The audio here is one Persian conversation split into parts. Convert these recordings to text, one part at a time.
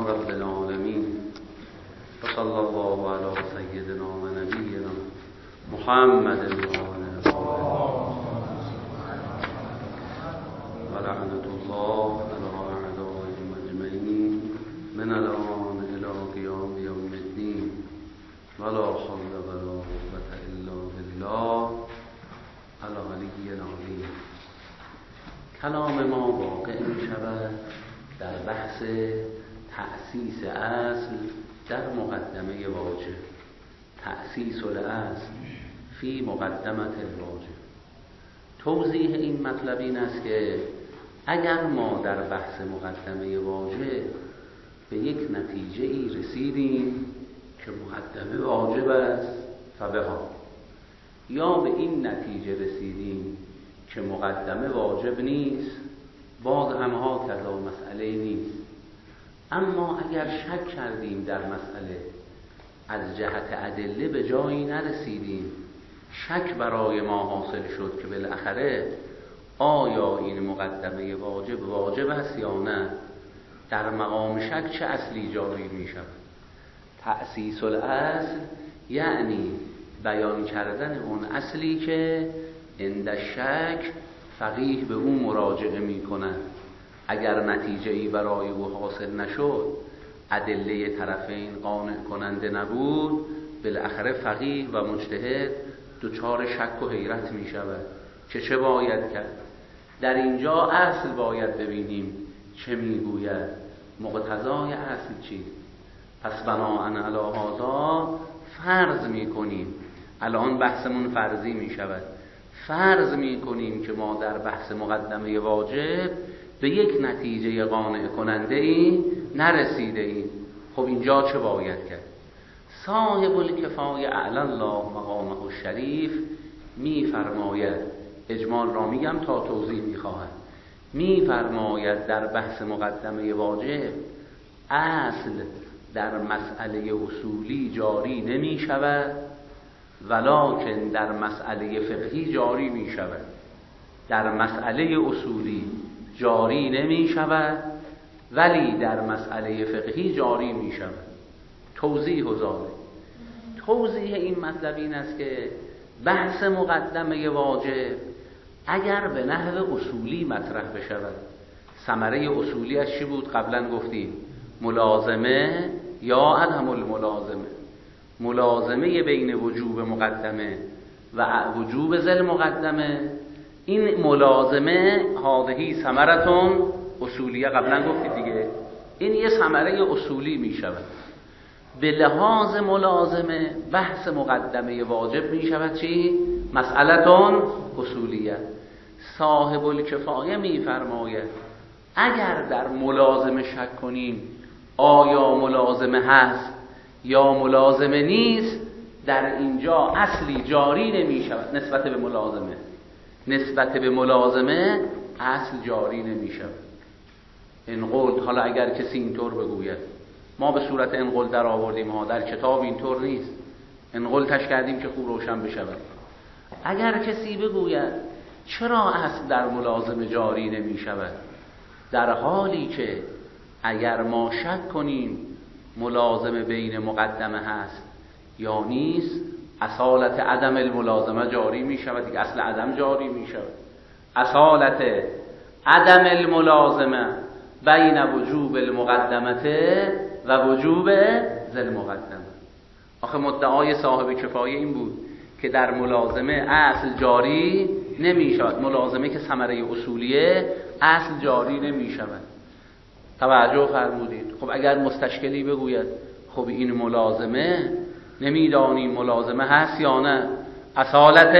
رب العالمين وصلى الله على سيدنا ونبينا محمد ولعنة الله على أعدائهم أجمعين من الآن إلى قيام يوم الدين ولا حول ولا قوة إلا بالله العلی العظیم. کلام ما واقع می شود در بحث تأسیس اصل در مقدمه واجب، تأسیس الاصل فی مقدمه الواجب. توضیح این مطلب این است که اگر ما در بحث مقدمه واجب به یک نتیجه ای رسیدیم که مقدمه واجب است فبها، یا به این نتیجه رسیدیم که مقدمه واجب نیست، باز همها کذا مسئله نیست. اما اگر شک کردیم در مسئله، از جهت ادله به جایی نرسیدیم، شک برای ما حاصل شد که بالاخره آیا این مقدمه واجب است یا نه، در مقام شک چه اصلی جاری می شود؟ تأسیس الاصل یعنی بیان کردن اون اصلی که عند شک فقیه به اون مراجعه می کند. اگر نتیجه‌ای برای او حاصل نشد، ادله طرفین قانع کننده نبود، بالاخره فقیه و مجتهد دچار شک و حیرت می شود که چه باید کرد. در اینجا اصل باید ببینیم چه می گوید، مقتضای اصل چیست. پس بناءً علی هذا فرض می کنیم، الان بحثمون فرضی می شود، فرض می کنیم که ما در بحث مقدمه واجب به یک نتیجه قانع کننده ای نرسیده ایم. خب اینجا چه باید کرد؟ صاحب الکفایه اعلی الله مقامه الشریف می فرماید، اجمال را میگم تا توضیح می خواهد، می فرماید در بحث مقدمه واجب اصل در مسئله اصولی جاری نمی شود، ولکن در مسئله فقهی جاری می شود. در مسئله اصولی جاری نمی شود ولی در مسئله فقهی جاری می شود. توضیح و ذالک، توضیح این مطلب این است که بحث مقدمه واجب اگر به نحو اصولی مطرح بشود، ثمره اصولی از چی بود؟ قبلا گفتیم ملازمه یا عدم الملازمه، ملازمه بین وجوب مقدمه و وجوب ذل مقدمه. این ملازمه هذهی ثمرتون اصولیه، قبلا گفتید دیگه، این یه ثمره اصولی می شود. به لحاظ ملازمه بحث مقدمه واجب می شود چی؟ مسئلتون اصولیه. صاحب الکفایه می فرماید اگر در ملازمه شک کنیم آیا ملازمه هست یا ملازمه نیست، در اینجا اصلی جاری نمی شود نسبت به ملازمه، نسبت به ملازمه اصل جاری نمی شود. انقل، حالا اگر کسی اینطور بگوید، ما به صورت انقل در آوردیم ها، در کتاب اینطور نیست، انقل تش کردیم که خوب روشن بشود. اگر کسی بگوید چرا اصل در ملازمه جاری نمی شود، در حالی که اگر ما شک کنیم ملازمه بین مقدمه هست یا نیست، اصالت عدم الملازمه جاری می شود دیگه، اصل عدم جاری می شود. اصالت عدم الملازمه بین وجوب المقدمه و وجوب ذل مقدمه. آخه مدعای صاحب کفایه این بود که در ملازمه اصل جاری نمی شود، ملازمه که ثمره اصولیه اصل جاری نمی شود. توجه فرمودید؟ خب اگر مستشکلی بگوید خب این ملازمه نمیدانیم ملازمه هست یا نه، اصالت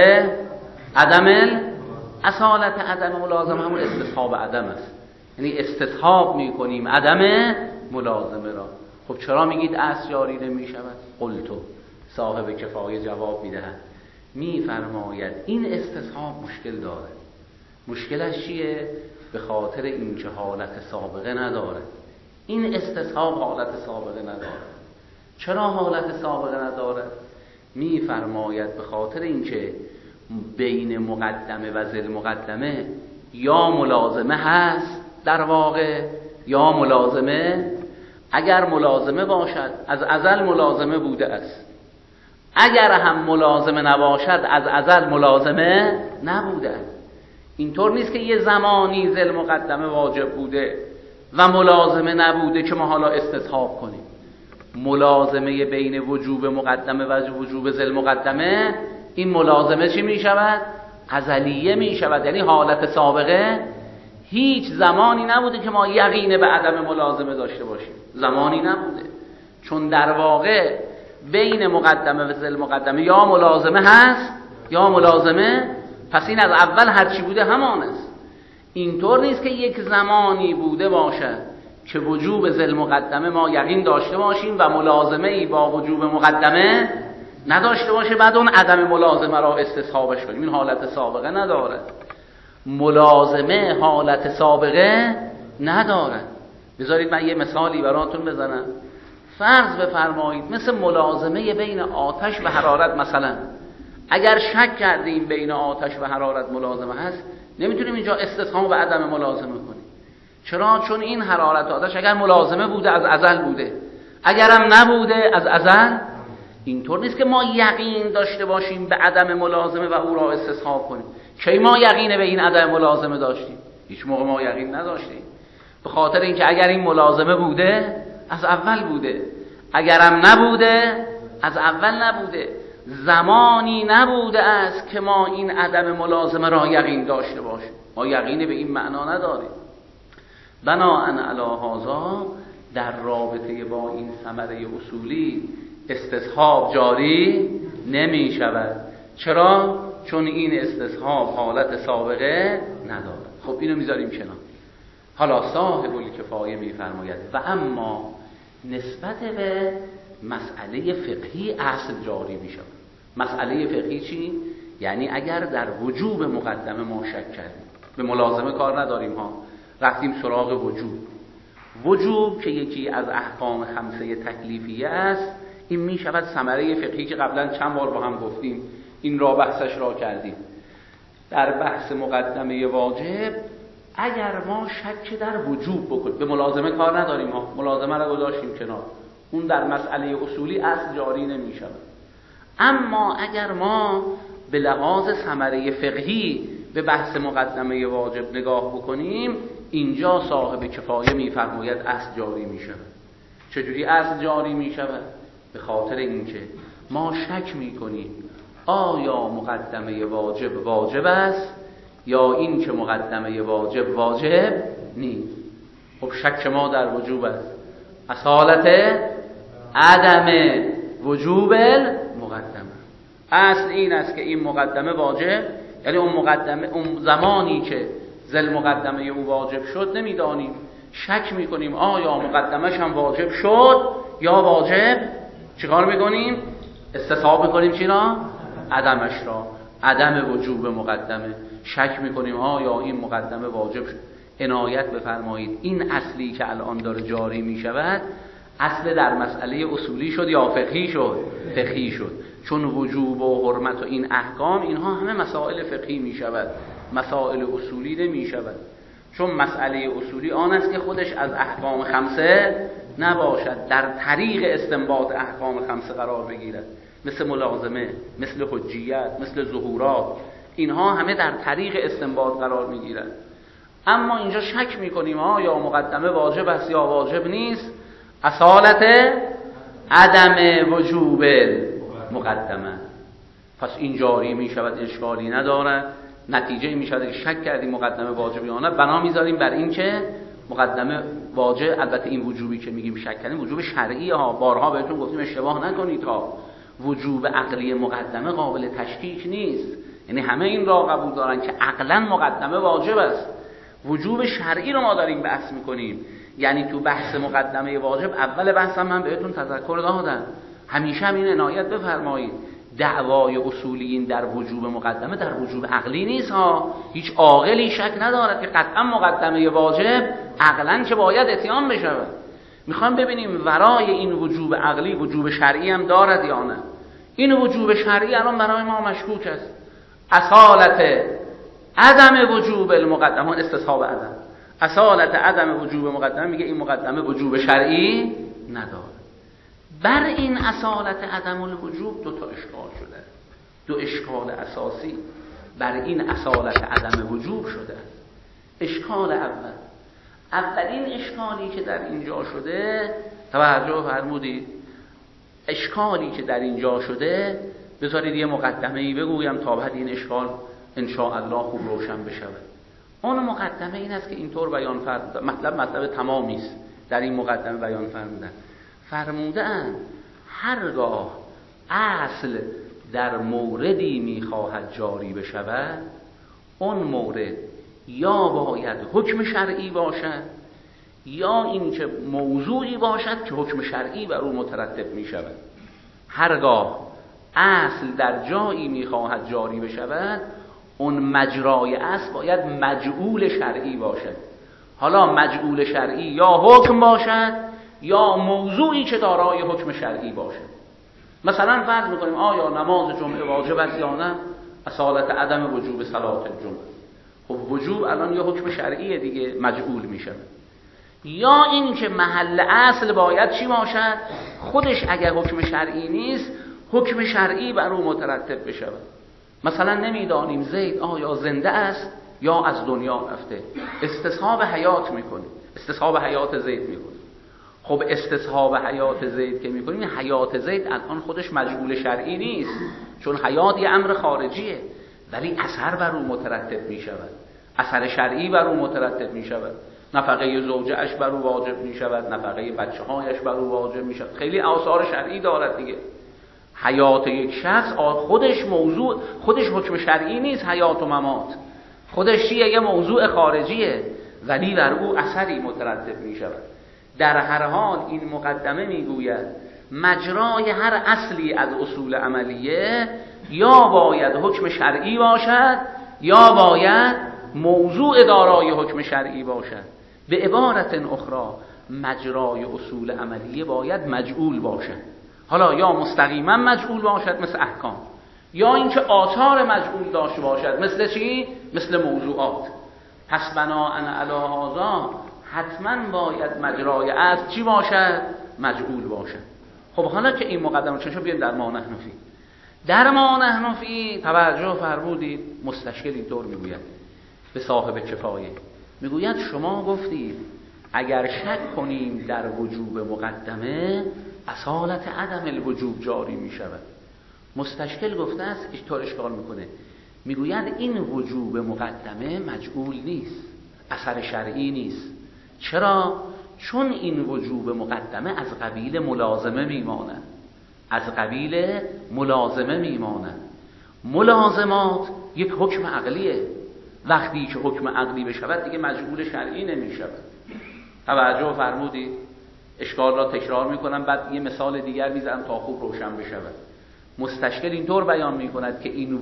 عدم ملازمه همون استصحاب عدم است، یعنی استصحاب میکنیم عدم ملازمه را. خب چرا میگید اصل جاری نمی شود؟ قلتو، صاحب کفایه جواب میدهد، میفرماید این استصحاب مشکل داره. مشکلش چیه؟ به خاطر اینکه حالت سابقه نداره. این استصحاب حالت سابقه نداره. چرا حالت سابقه نداره؟ میفرماید به خاطر اینکه بین مقدمه و ذل مقدمه یا ملازمه هست در واقع یا ملازمه اگر ملازمه باشد از ازل ملازمه بوده است، اگر هم ملازمه نباشد از ازل ملازمه نبوده است. اینطور نیست که یه زمانی ذل مقدمه واجب بوده و ملازمه نبوده که ما حالا استصحاب کنیم. ملازمه بین وجوب مقدمه و وجوب ذل مقدمه، این ملازمه چی می شود؟ ازلیه می شود. یعنی حالت سابقه هیچ زمانی نبوده که ما یقین به عدم ملازمه داشته باشیم، زمانی نبوده، چون در واقع بین مقدمه و ذل مقدمه یا ملازمه هست یا ملازمه، پس این از اول هرچی بوده همان است. اینطور نیست که یک زمانی بوده باشد که وجوب ذل مقدمه ما یقین داشته باشیم و ملازمه ای با وجوب مقدمه نداشته باشه بعد اون عدم ملازمه را استصحابش کنیم. این حالت سابقه ندارد. ملازمه حالت سابقه ندارد. بذارید من یه مثالی براتون بزنم. فرض بفرمایید مثل ملازمه بین آتش و حرارت، مثلا اگر شک کردیم بین آتش و حرارت ملازمه هست، نمیتونیم اینجا استصحاب و عدم ملازمه کنیم. چرا؟ چون این حرارت آتش اگر ملازمه بوده از ازل بوده، اگرم نبوده از ازل. اینطور نیست که ما یقین داشته باشیم به عدم ملازمه و او را استصحاب کنیم. کی ما یقین به این عدم ملازمه داشتیم؟ هیچ موقع ما یقین نداشتیم، به خاطر اینکه اگر این ملازمه بوده از اول بوده، اگرم نبوده از اول نبوده. زمانی نبوده است که ما این عدم ملازمه را یقین داشته باشیم. ما یقین به این معنا نداریم. بناءً علی هذا در رابطه با این ثمره اصولی استصحاب جاری نمی شود. چرا؟ چون این استصحاب حالت سابقه ندارد. خب اینو میذاریم کنار. حالا صاحب الکفایه میفرماید و اما نسبت به مسئله فقهی اصل جاری می شود. مسئله فقهی چی؟ یعنی اگر در وجوب مقدمه ما شک کردیم، به ملازمه کار نداریم ها، رفتیم سراغ وجوب که یکی از احکام خمسه تکلیفیه است، این می شود ثمره فقهی که قبلا چند بار با هم گفتیم، این را بحثش را کردیم. در بحث مقدمه واجب اگر ما شک در وجوب بکنیم، به ملازمه کار نداریم ها، ملازمه را گذاشتیم کنار، اون در مسئله اصولی اصل جاری نمی شود. اما اگر ما به لحاظ ثمره فقهی به بحث مقدمه واجب نگاه بکنیم، اینجا صاحب کفایه میفرماید اصل جاری می شود. چجوری اصل جاری می شود؟ به خاطر اینکه ما شک می کنیم آیا مقدمه واجب است یا این که مقدمه واجب نیست. خب شک ما در وجوب است، اصالت عدم وجوب المقدمه. اصل این است که این مقدمه واجب، یعنی اون زمانی که ذل مقدمه او واجب شد نمیدانیم، شک میکنیم آیا مقدمش هم واجب شد یا واجب، چیکار میکنیم؟ استصحاب میکنیم چی را؟ عدمش را، عدم وجوب مقدمه. شک میکنیم آیا این مقدمه واجب شد. عنایت بفرمایید این اصلی که الان داره جاری میشود اصل در مسئله اصولی شد یا فقهی شد؟ فقهی شد. چون وجوب و حرمت و این احکام اینها همه مسائل فقهی می شود، مسائل اصولی نمی شود. چون مسئله اصولی آن است که خودش از احکام خمسه نباشد، در طریق استنباط احکام خمسه قرار بگیرد، مثل ملازمه، مثل حجیت، مثل ظهورات، اینها همه در طریق استنباط قرار می گیرد. اما اینجا شک می کنیم یا مقدمه واجب است یا واجب نیست، اصالت عدم وجوب مقدمه. پس این جاری می شود، اشکالی ندارد. نتیجه می شود که شک کردیم مقدمه واجب یا نه، بنا میذاریم بر این که مقدمه واجب. البته این وجوبی که میگیم شک کردیم وجوب شرعی ها، بارها بهتون گفتیم اشتباه نکنید ها، وجوب عقلی مقدمه قابل تشکیک نیست. یعنی همه این را قبول دارن که عقلا مقدمه واجب است. وجوب شرعی رو ما داریم بحث میکنیم. یعنی تو بحث مقدمه واجب اول بحثم من بهتون تذکر دادم، همیشه این عنایت بفرمایید دعوای اصولیین در وجوب مقدمه در وجوب عقلی نیست ها. هیچ عاقلی شک ندارد که قطعا مقدمه واجب عقلا که باید اتیان بشود. میخوام ببینیم ورای این وجوب عقلی وجوب شرعی هم دارد یا نه. این وجوب شرعی الان برای ما مشکوک است. اصالت عدم وجوب المقدمه، استصحاب عدم، اصالت عدم وجوب مقدمه میگه این مقدمه وجوب شرعی نداره. بر این اصالت عدم الوجوب دو تا اشکال شده، دو اشکال اساسی بر این اصالت عدم وجوب شده. اشکال اولین اشکالی که در اینجا شده، توجه فرمودید، اشکالی که در اینجا شده، بذارید یه مقدمه‌ای بگویم تا بعد این اشکال ان شاء الله خوب روشن بشه. اون مقدمه این است که اینطور بیان فرمودن، مطلب تمامی است در این مقدمه بیان فرمودن هرگاه اصل در موردی میخواهد جاری بشود، اون مورد یا باید حکم شرعی باشد یا اینکه موضوعی باشد که حکم شرعی بر او مترتب میشود. هرگاه اصل در جایی میخواهد جاری بشود، اون مجرای اصل باید مجعول شرعی باشد. حالا مجعول شرعی یا حکم باشد یا موضوعی که دارای حکم شرعی باشد. مثلا فرض میکنیم آیا نماز جمعه واجب است یا نه؟ اصالت عدم وجوب صلات الجمعه. خب وجوب الان یا حکم شرعیه دیگه، مجعول میشه. یا این که محل اصل باید چی باشد؟ خودش اگر حکم شرعی نیست، حکم شرعی بر او مترتب بشه. مثلا نمیدانیم زید آیا زنده است یا از دنیا رفته، استصحاب حیات میکنه، استصحاب حیات زید میکنه. خب استصحاب حیات زید که میکنیم، این حیات زید الان خودش مجعول شرعی نیست، چون حیات یه امر خارجیه، ولی اثر بر او مترتب میشود، اثر شرعی بر او مترتب میشود. نفقه زوجه اش بر او واجب میشود، نفقه بچه هایش بر او واجب میشود، خیلی آثار شرعی دارد دیگه. حیات یک شخص خودش موضوع، خودش حکم شرعی نیست، حیات و ممات خودش یه موضوع خارجیه، ولی بر او اثری مترتب میشود. در هر حال این مقدمه میگوید مجرای هر اصلی از اصول عملیه یا باید حکم شرعی باشد یا باید موضوع دارای حکم شرعی باشد. به عبارت اخرى مجرای اصول عملیه باید مجعول باشد. حالا یا مستقیما مجعول باشد مثل احکام، یا اینکه آثار مجعول داشته باشد مثل چی؟ مثل موضوعات. پس بناءً علی هذا حتما باید مجرای اصل چی باشد؟ مجعول باشد. خب حالا که این مقدمه چون بیایم در ما نحن فی. در ما نحن فی توجه فرمودید، مستشکل اینطور میگوید به صاحب کفایه، میگوید شما گفتید اگر شک کنیم در وجوب مقدمه اصالت عدم الوجوب جاری می شود. مستشکل گفته است اینطور اشکال میکنه، میگوید این وجوب مقدمه مجعول نیست، اثر شرعی نیست. چرا؟ چون این وجوب مقدمه از قبیل ملازمه میماند، از قبیل ملازمه میماند. ملازمات یک حکم عقلیه، وقتی که حکم عقلی بشود دیگه مجعول شرعی نمیشود. توجه فرمودید؟ اشکال را تکرار میکنم، بعد یه مثال دیگر میزنم تا خوب روشن بشود. مستشکل اینطور بیان میکند که این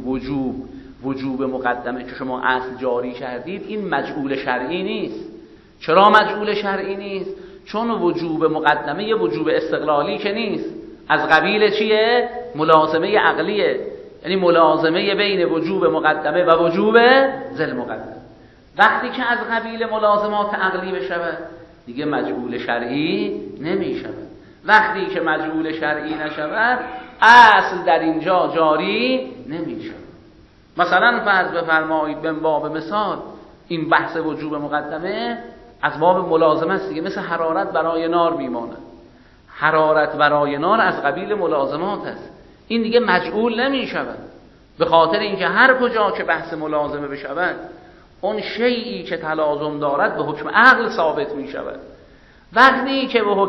وجوب مقدمه که شما اصل جاری کردید این مجعول شرعی نیست. چرا مجعول شرعی نیست؟ چون وجوب مقدمه یه وجوب استقلالی که نیست، از قبیل چیه؟ ملازمه عقلیه، یعنی ملازمه بین وجوب مقدمه و وجوب ذل مقدمه. وقتی که از قبیل ملازمات عقلی بشود دیگه مجعول شرعی نمی شود. وقتی که مجعول شرعی نشود اصل در اینجا جاری نمی شود. مثلا فرض بفرمایید به باب مثال این بحث وجوب مقدمه از باب ملازمه است دیگه، مثل حرارت برای نار میماند. حرارت برای نار از قبیل ملازمات است، این دیگه مجعول نمی شود، به خاطر اینکه هر کجا که بحث ملازمه بشود اون شیئی که تلازم دارد به حکم عقل ثابت می شود. وقتی که به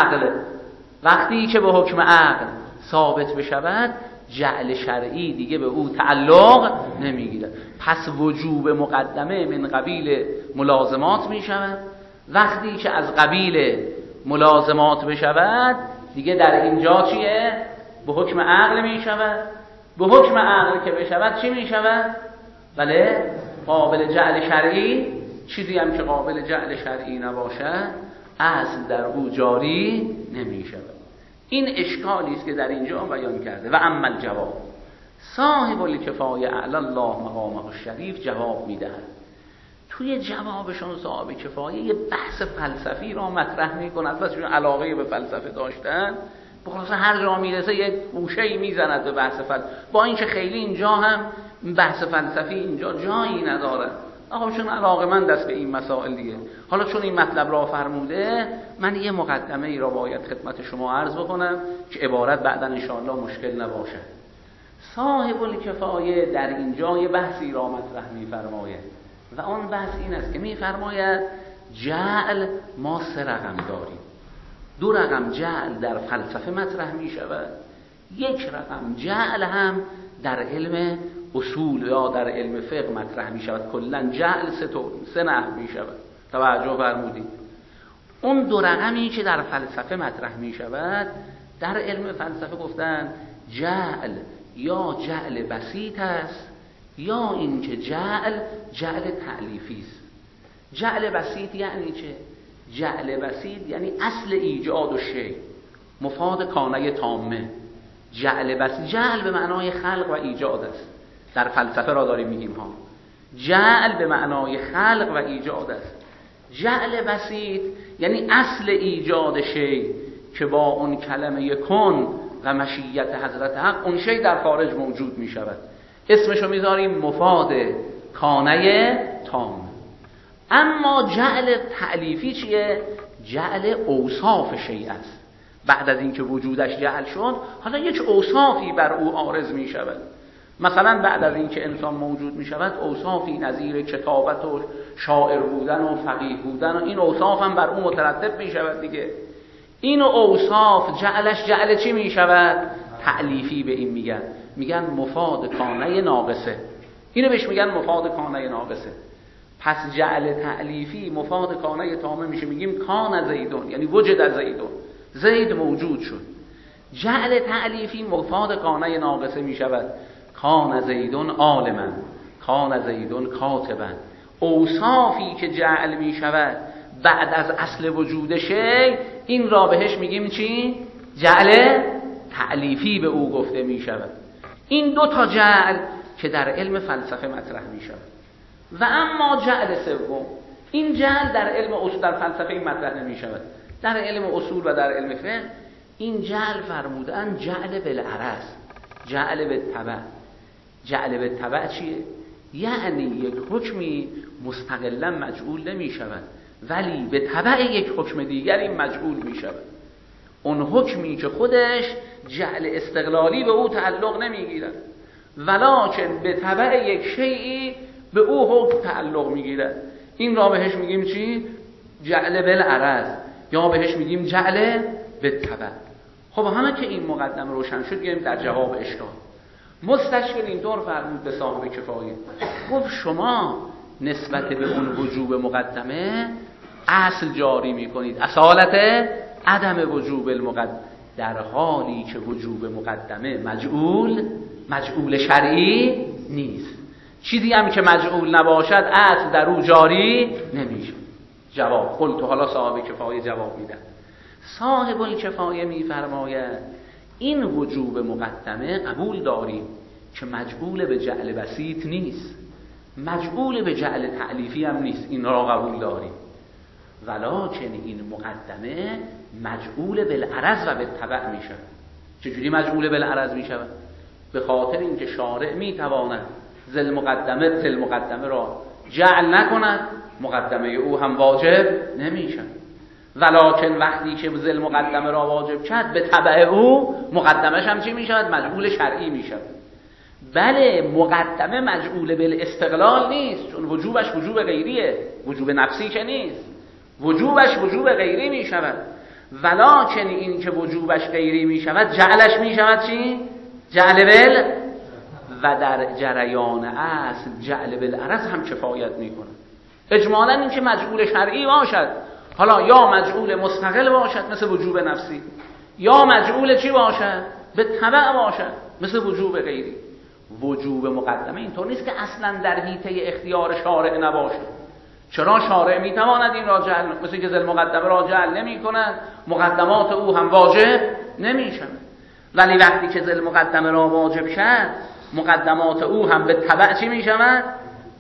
حکم عقل ثابت بشود جعل شرعی دیگه به او تعلق نمی گیرد. پس وجوب مقدمه من قبیل ملازمات می شود. وقتی که از قبیل ملازمات بشود دیگه در اینجا چیه؟ به حکم عقل می شود. به حکم عقل که بشود چی می شود؟ بله، قابل جعل شرعی. چیزی هم که قابل جعل شرعی نباشد اصل در او جاری نمی شود. این اشکالی است که در اینجا بیان کرده. و اما الجواب، صاحب الکفایه اعلی الله مقامه الشریف جواب میدهد توی جوابشون صاحب کفایه یه بحث فلسفی را مطرح میکنه، و چون علاقه به فلسفه داشتن بخلاص هر جا میرسه یک گوشه‌ای میزند به بحث فلسفه، با اینکه خیلی اینجا هم بحث فلسفی اینجا جایی نداره. آقا چون علاقه‌مند است به این مسائل دیگه، حالا چون این مطلب را فرموده، من یه مقدمه ای را باید خدمت شما عرض بکنم که عبارت بعداً انشاءالله مشکل نباشه. صاحب الکفایه در اینجا یه بحثی را مطرح می‌فرماید و آن بحث این است که می‌فرماید جعل ما 3 رقم داریم. 2 رقم جعل در فلسفه مطرح می‌شود، 1 رقم جعل هم در علم اصول یا در علم فقه مطرح می‌شود. کلاً جعل 3 نحو می‌شود. توجه فرمودید. اون 2 رقمی که در فلسفه مطرح می‌شود، در علم فلسفه گفتن جعل یا جعل بسیط است یا اینکه جعل تألیفی است. جعل بسیط یعنی چه؟ جعل بسیط یعنی اصل ایجاد و شی، مفاد کانه تامه. جعل بسیط، جعل به معنای خلق و ایجاد است، در فلسفه را داریم میگیم ها. جعل به معنای خلق و ایجاد است. جعل بسیط یعنی اصل ایجاد شی که با اون کلمه کن و مشیت حضرت حق اون شی در خارج موجود می شود. اسمشو میذاریم مفاد کانه تام. اما جعل تألیفی چیه؟ جعل اوصاف شیء است. بعد از اینکه وجودش جعل شد، حالا یک اوصافی بر او عارض می شود. مثلا بعد از اینکه انسان موجود می شود، اوصافی نظیر کتابت و شاعر بودن و فقیه بودن و این اوصاف هم بر او مترتب می شود دیگه. این اوصاف جعلش جعل چی می شود؟ تألیفی به این میگن مفاد کانه ناقصه. اینو بهش میگن مفاد کانه ناقصه. پس جعل تألیفی مفاد کانه تامه میشه، میگیم کان زیدون یعنی وجد زیدون، زید موجود شد. جعل تألیفی مفاد کانه ناقصه میشود، کان زیدون عالما، کان زیدون کاتبا. اوصافی که جعل میشود بعد از اصل وجود شی، این را بهش میگیم چی؟ جعل تألیفی به او گفته میشود. این 2 تا جعل که در علم فلسفه مطرح میشود. و اما جعل سوم، این جعل در علم اصول، در فلسفه این مطرح نمیشود، در علم اصول و در علم فقه این جعل فرمودن جعل بالعرض، جعل بالتبع. جعل بالتبع چیه؟ یعنی یک حکمی مستقلا مجعول نمی شود، ولی به تبع یک حکم دیگری مجعول می شود. اون حکمی که خودش جعل استقلالی به او تعلق نمی گیرد، ولکن به تبع یک شیئی به او حکم تعلق می گیرد. این را بهش میگیم چی؟ جعل بالعرض، یا بهش میگیم جعل بالتبع. خب همه که این مقدمه روشن شد، گیم در جواب اشکال. مستشکل اینطور فرمود به صاحب کفایه، گفت شما نسبت به اون وجوب مقدمه اصل جاری میکنید، اصالت عدم وجوب المقدمه، در حالی که وجوب مقدمه مجعول شرعی نیست. چیزی هم که مجعول نباشد اصل در او جاری نمیشه. جواب قلت، حالا صاحب کفایه جواب میدن. صاحب الکفایه میفرماید این وجوب مقدمه قبول داریم که مجعول به جعل بسیط نیست، مجعول به جعل تألیفی هم نیست، این را قبول داریم، ولکن این مقدمه مجعول بالعرض و بالتبع می شود. چجوری مجعول بالعرض می شود؟ به خاطر اینکه شارع می تواند ذل مقدمه را جعل نکند، مقدمه او هم واجب نمی شود. ولکن وقتی که ذل مقدمه را واجب کرد، به تبع او مقدمش هم چی می شود؟ مجعول شرعی می شود. بله، مقدمه مجعول بالاستقلال نیست، چون وجوبش وجوب غیریه، وجوب نفسی که نیست، وجوبش وجوب غیری می شود. ولکن این که وجوبش غیری می شود، جعلش می شود چی؟ جعل بل، و در جریان اصل جعل بالعرض هم کفایت می کند. اجمالا این که مجعول شرعی باشد، حالا یا مجعول مستقل باشد مثل وجوب نفسی، یا مجعول چی باشد؟ به تبع باشد مثل وجوب غیری. وجوب مقدمه اینطور نیست که اصلا در حیطه اختیار شارع نباشد. چرا شارع میتواند این را جعل، مثل که ذل مقدمه را جعل نمی کند، مقدمات او هم واجب نمی شود. ولی وقتی که ذل مقدمه را واجب شد، مقدمات او هم به تبع چی می شود؟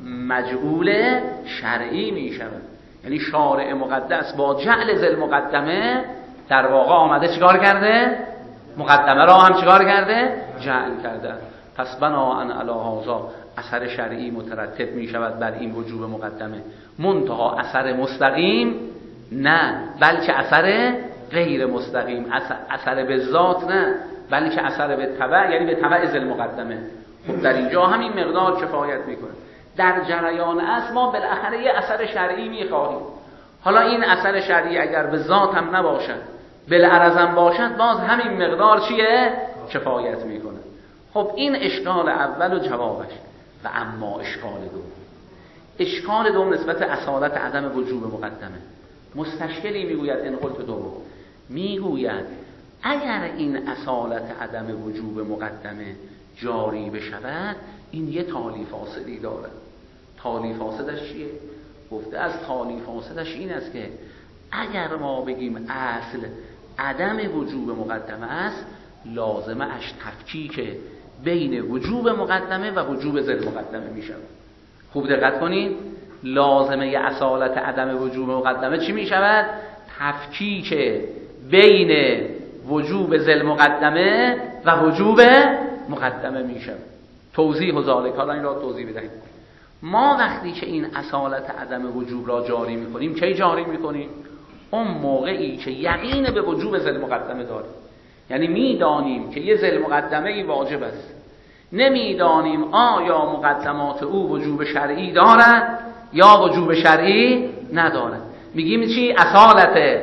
مجعول شرعی می شود. یعنی شارع مقدس با جعل ذل مقدمه در واقع آمده چیکار کرده؟ مقدمه را هم چیکار کرده؟ جعل کرده. پس بناءً علی هذا اثر شرعی مترتب می شود بر این وجوب مقدمه، منتها اثر مستقیم نه، بلکه اثر غیر مستقیم، اثر به ذات نه، بلکه اثر به تبع، یعنی به تبع ذل مقدمه. خب در اینجا همین مقدار کفایت میکنه. در جریان اصل ما بالاخره یه اثر شرعی میخواهیم. حالا این اثر شرعی اگر به ذات هم نباشد، بالعرض هم باشد، باز همین مقدار چیه؟ کفایت میکنه. خب این اشکال اول و جوابش. و اما اشکال دوم نسبت اصالت عدم وجوب مقدمه. مستشکلی میگوید این قلت دوم، میگوید اگر این اصالت عدم وجوب مقدمه جاری بشود، این یه تالی فاسدی داره. تالی فاسدش چیه؟ گفته از تالی فاسدش این است که اگر ما بگیم اصل عدم وجوب مقدمه است، لازمه اش تفکیک بین وجوب مقدمه و وجوب ذل مقدمه می شود. خوب دقت کنید، لازمه اصالت عدم وجوب مقدمه چی می شود؟ تفکیک بین وجوب ذل مقدمه و وجوب مقدمه می شود. توضیح و ذالک، حالا این را توضیح بدهیم. ما وقتی که این اصالت عدم وجوب را جاری می کنیم، کی جاری می کنیم؟ اون موقعی که یقین به وجوب ذل مقدمه داریم. یعنی میدانیم که یه ذل مقدمه ای واجب است، نمیدانیم آیا مقدمات او وجوب شرعی دارد یا وجوب شرعی ندارد. میگیم چی؟ اصالت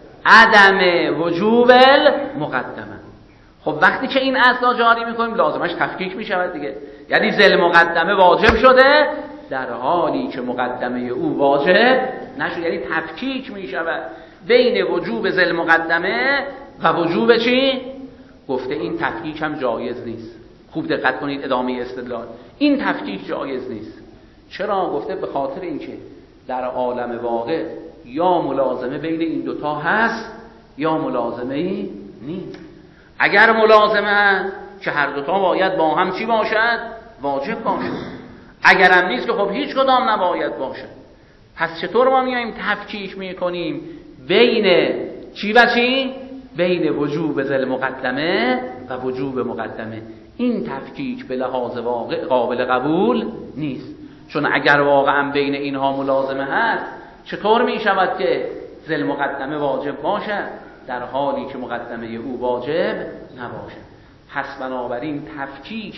عدم وجوب المقدمه. خب وقتی که این اصلا جاری میکنیم لازمش تفکیک میشود دیگه. یعنی ذل مقدمه واجب شده در حالی که مقدمه او واجب نشد، یعنی تفکیک میشود بین وجوب ذل مقدمه و وجوب چی؟ گفته این تفکیک هم جایز نیست. خوب دقت کنید ادامه استدلال. این تفکیک جایز نیست. چرا؟ گفته به خاطر اینکه در عالم واقع یا ملازمه بین این دوتا هست یا ملازمه ای نیست. اگر ملازمه هست که هر دوتا باید با هم چی باشد؟ واجب باشد. اگر هم نیست که خب هیچ کدام نباید باشد. پس چطور ما میایم تفکیک میکنیم بین چی و چی؟ بین وجوب ذل مقدمه و وجوب مقدمه. این تفکیک به لحاظ واقع قابل قبول نیست. چون اگر واقعا بین اینها ملازمه هست، چطور می شود که ذل مقدمه واجب باشد در حالی که مقدمه او واجب نباشد؟ پس بنابراین تفکیک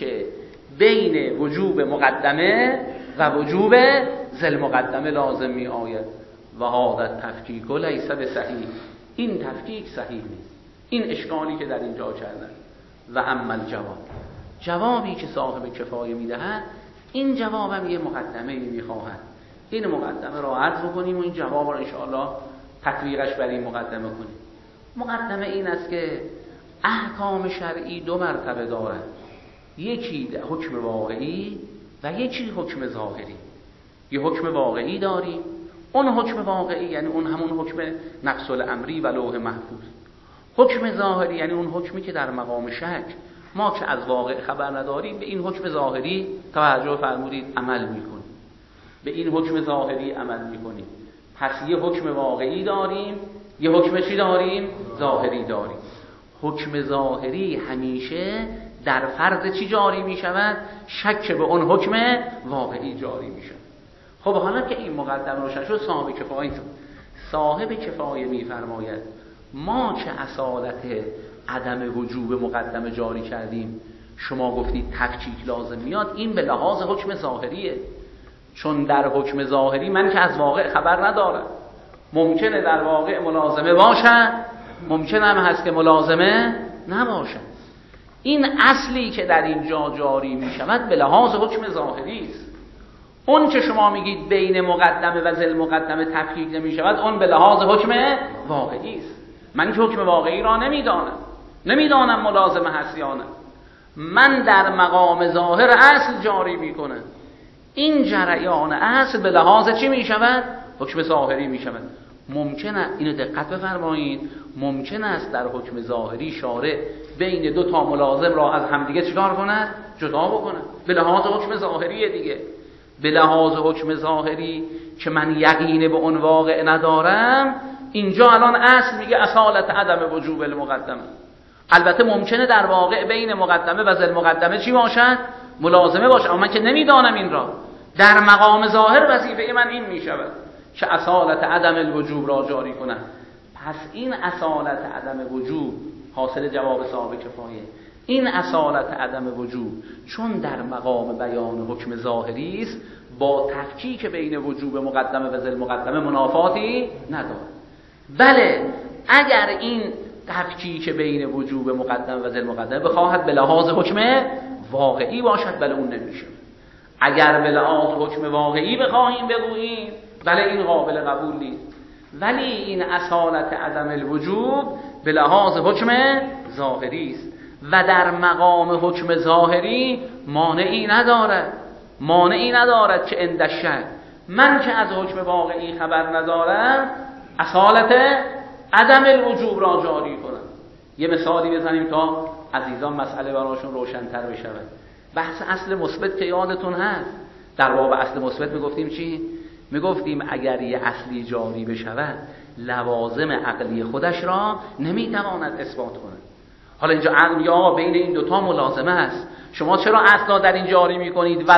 بین وجوب مقدمه و وجوب ذل مقدمه لازم می آید. و هذا تفکیک لیس بصحیح. این تفکیک صحیح نیست. این اشکالی که در اینجا کردن. و اما الجواب، جوابی که صاحب کفایه میدهد، این جوابم یه مقدمه میخواهد. این مقدمه را عرض کنیم و این جواب را انشاءالله تطبیقش بر این مقدمه کنیم. مقدمه این است که احکام شرعی دو مرتبه دارد، یکی حکم واقعی و یکی حکم ظاهری. یه حکم واقعی داریم، اون حکم واقعی یعنی اون همون حکم نقص الامری و لوح محفوظ. حکم ظاهری یعنی اون حکمی که در مقام شک، ما که از واقع خبر نداریم به این حکم ظاهری توجه فرمودید عمل میکنیم، به این حکم ظاهری عمل میکنیم. پس یه حکم واقعی داریم، یه حکم چی داریم؟ ظاهری داریم. حکم ظاهری همیشه در فرض چی جاری میشود؟ شک به اون حکم واقعی جاری میشود. خب حالا که این مقدمه روشن شد، صاحب کفایه میفرماید ما که اصالت عدم وجوب مقدمه جاری کردیم، شما گفتید تفکیک لازم میاد، این به لحاظ حکم ظاهریه. چون در حکم ظاهری من که از واقع خبر ندارم، ممکنه در واقع ملازمه باشد، ممکنه هم هست که ملازمه نباشد. این اصلی که در اینجا جاری میشود به لحاظ حکم ظاهری است. اون که شما میگید بین مقدمه و ذل مقدمه تفکیک نمیشود، اون به لحاظ حکم واقعی است. من که حکم واقعی را نمیدانم ملازمه هست یا نه، من در مقام ظاهر اصل جاری میکنم. این جریان اصل به لحاظ چی میشود؟ حکم ظاهری میشود. ممکنه اینو دقت بفرمایید، ممکن است در حکم ظاهری شارع بین دو تا ملازم را از همدیگه چیکار کند؟ جدا بکنه. به لحاظ حکم ظاهری دیگه. به لحاظ حکم ظاهری که من یقین به اون واقع ندارم، اینجا الان اصل میگه اصالت عدم وجوب المقدمه. البته ممکنه در واقع بین مقدمه و ذل مقدمه چی باشد؟ ملازمه باشد، اما من که نمیدانم این را. در مقام ظاهر وظیفه من این میشود که اصالت عدم الوجوب را جاری کنم. پس این اصالت عدم وجوب حاصل جواب صاحب کفایه. این اصالت عدم وجوب چون در مقام بیان حکم ظاهری است، با تفکیک بین وجوب مقدمه و ذل مقدمه منافاتی ندارد. بله اگر این تفکیک بین وجوب مقدمه و ذل مقدمه بخواهد به لحاظ حکم واقعی باشد، بله اون نمیشه. اگر به لحاظ حکم واقعی بخواهیم بگوییم، بله این قابل قبول نیست. ولی این اصالت عدم الوجوب به لحاظ حکم ظاهری است و در مقام حکم ظاهری مانعی ندارد که عند الشک من که از حکم واقعی خبر ندارم اصالت عدم الوجوب را جاری کنم. یه مثالی بزنیم تا عزیزان مسئله براشون روشن‌تر بشود. بحث اصل مثبت که یادتون هست، در باب اصل مثبت میگفتیم چی؟ میگفتیم اگر یه اصلی جاری بشود لوازم عقلی خودش را نمیتواند اثبات کند. حالا اینجا عقل یا بین این دوتا ملازمه است، شما چرا اصلا در این جاری میکنید و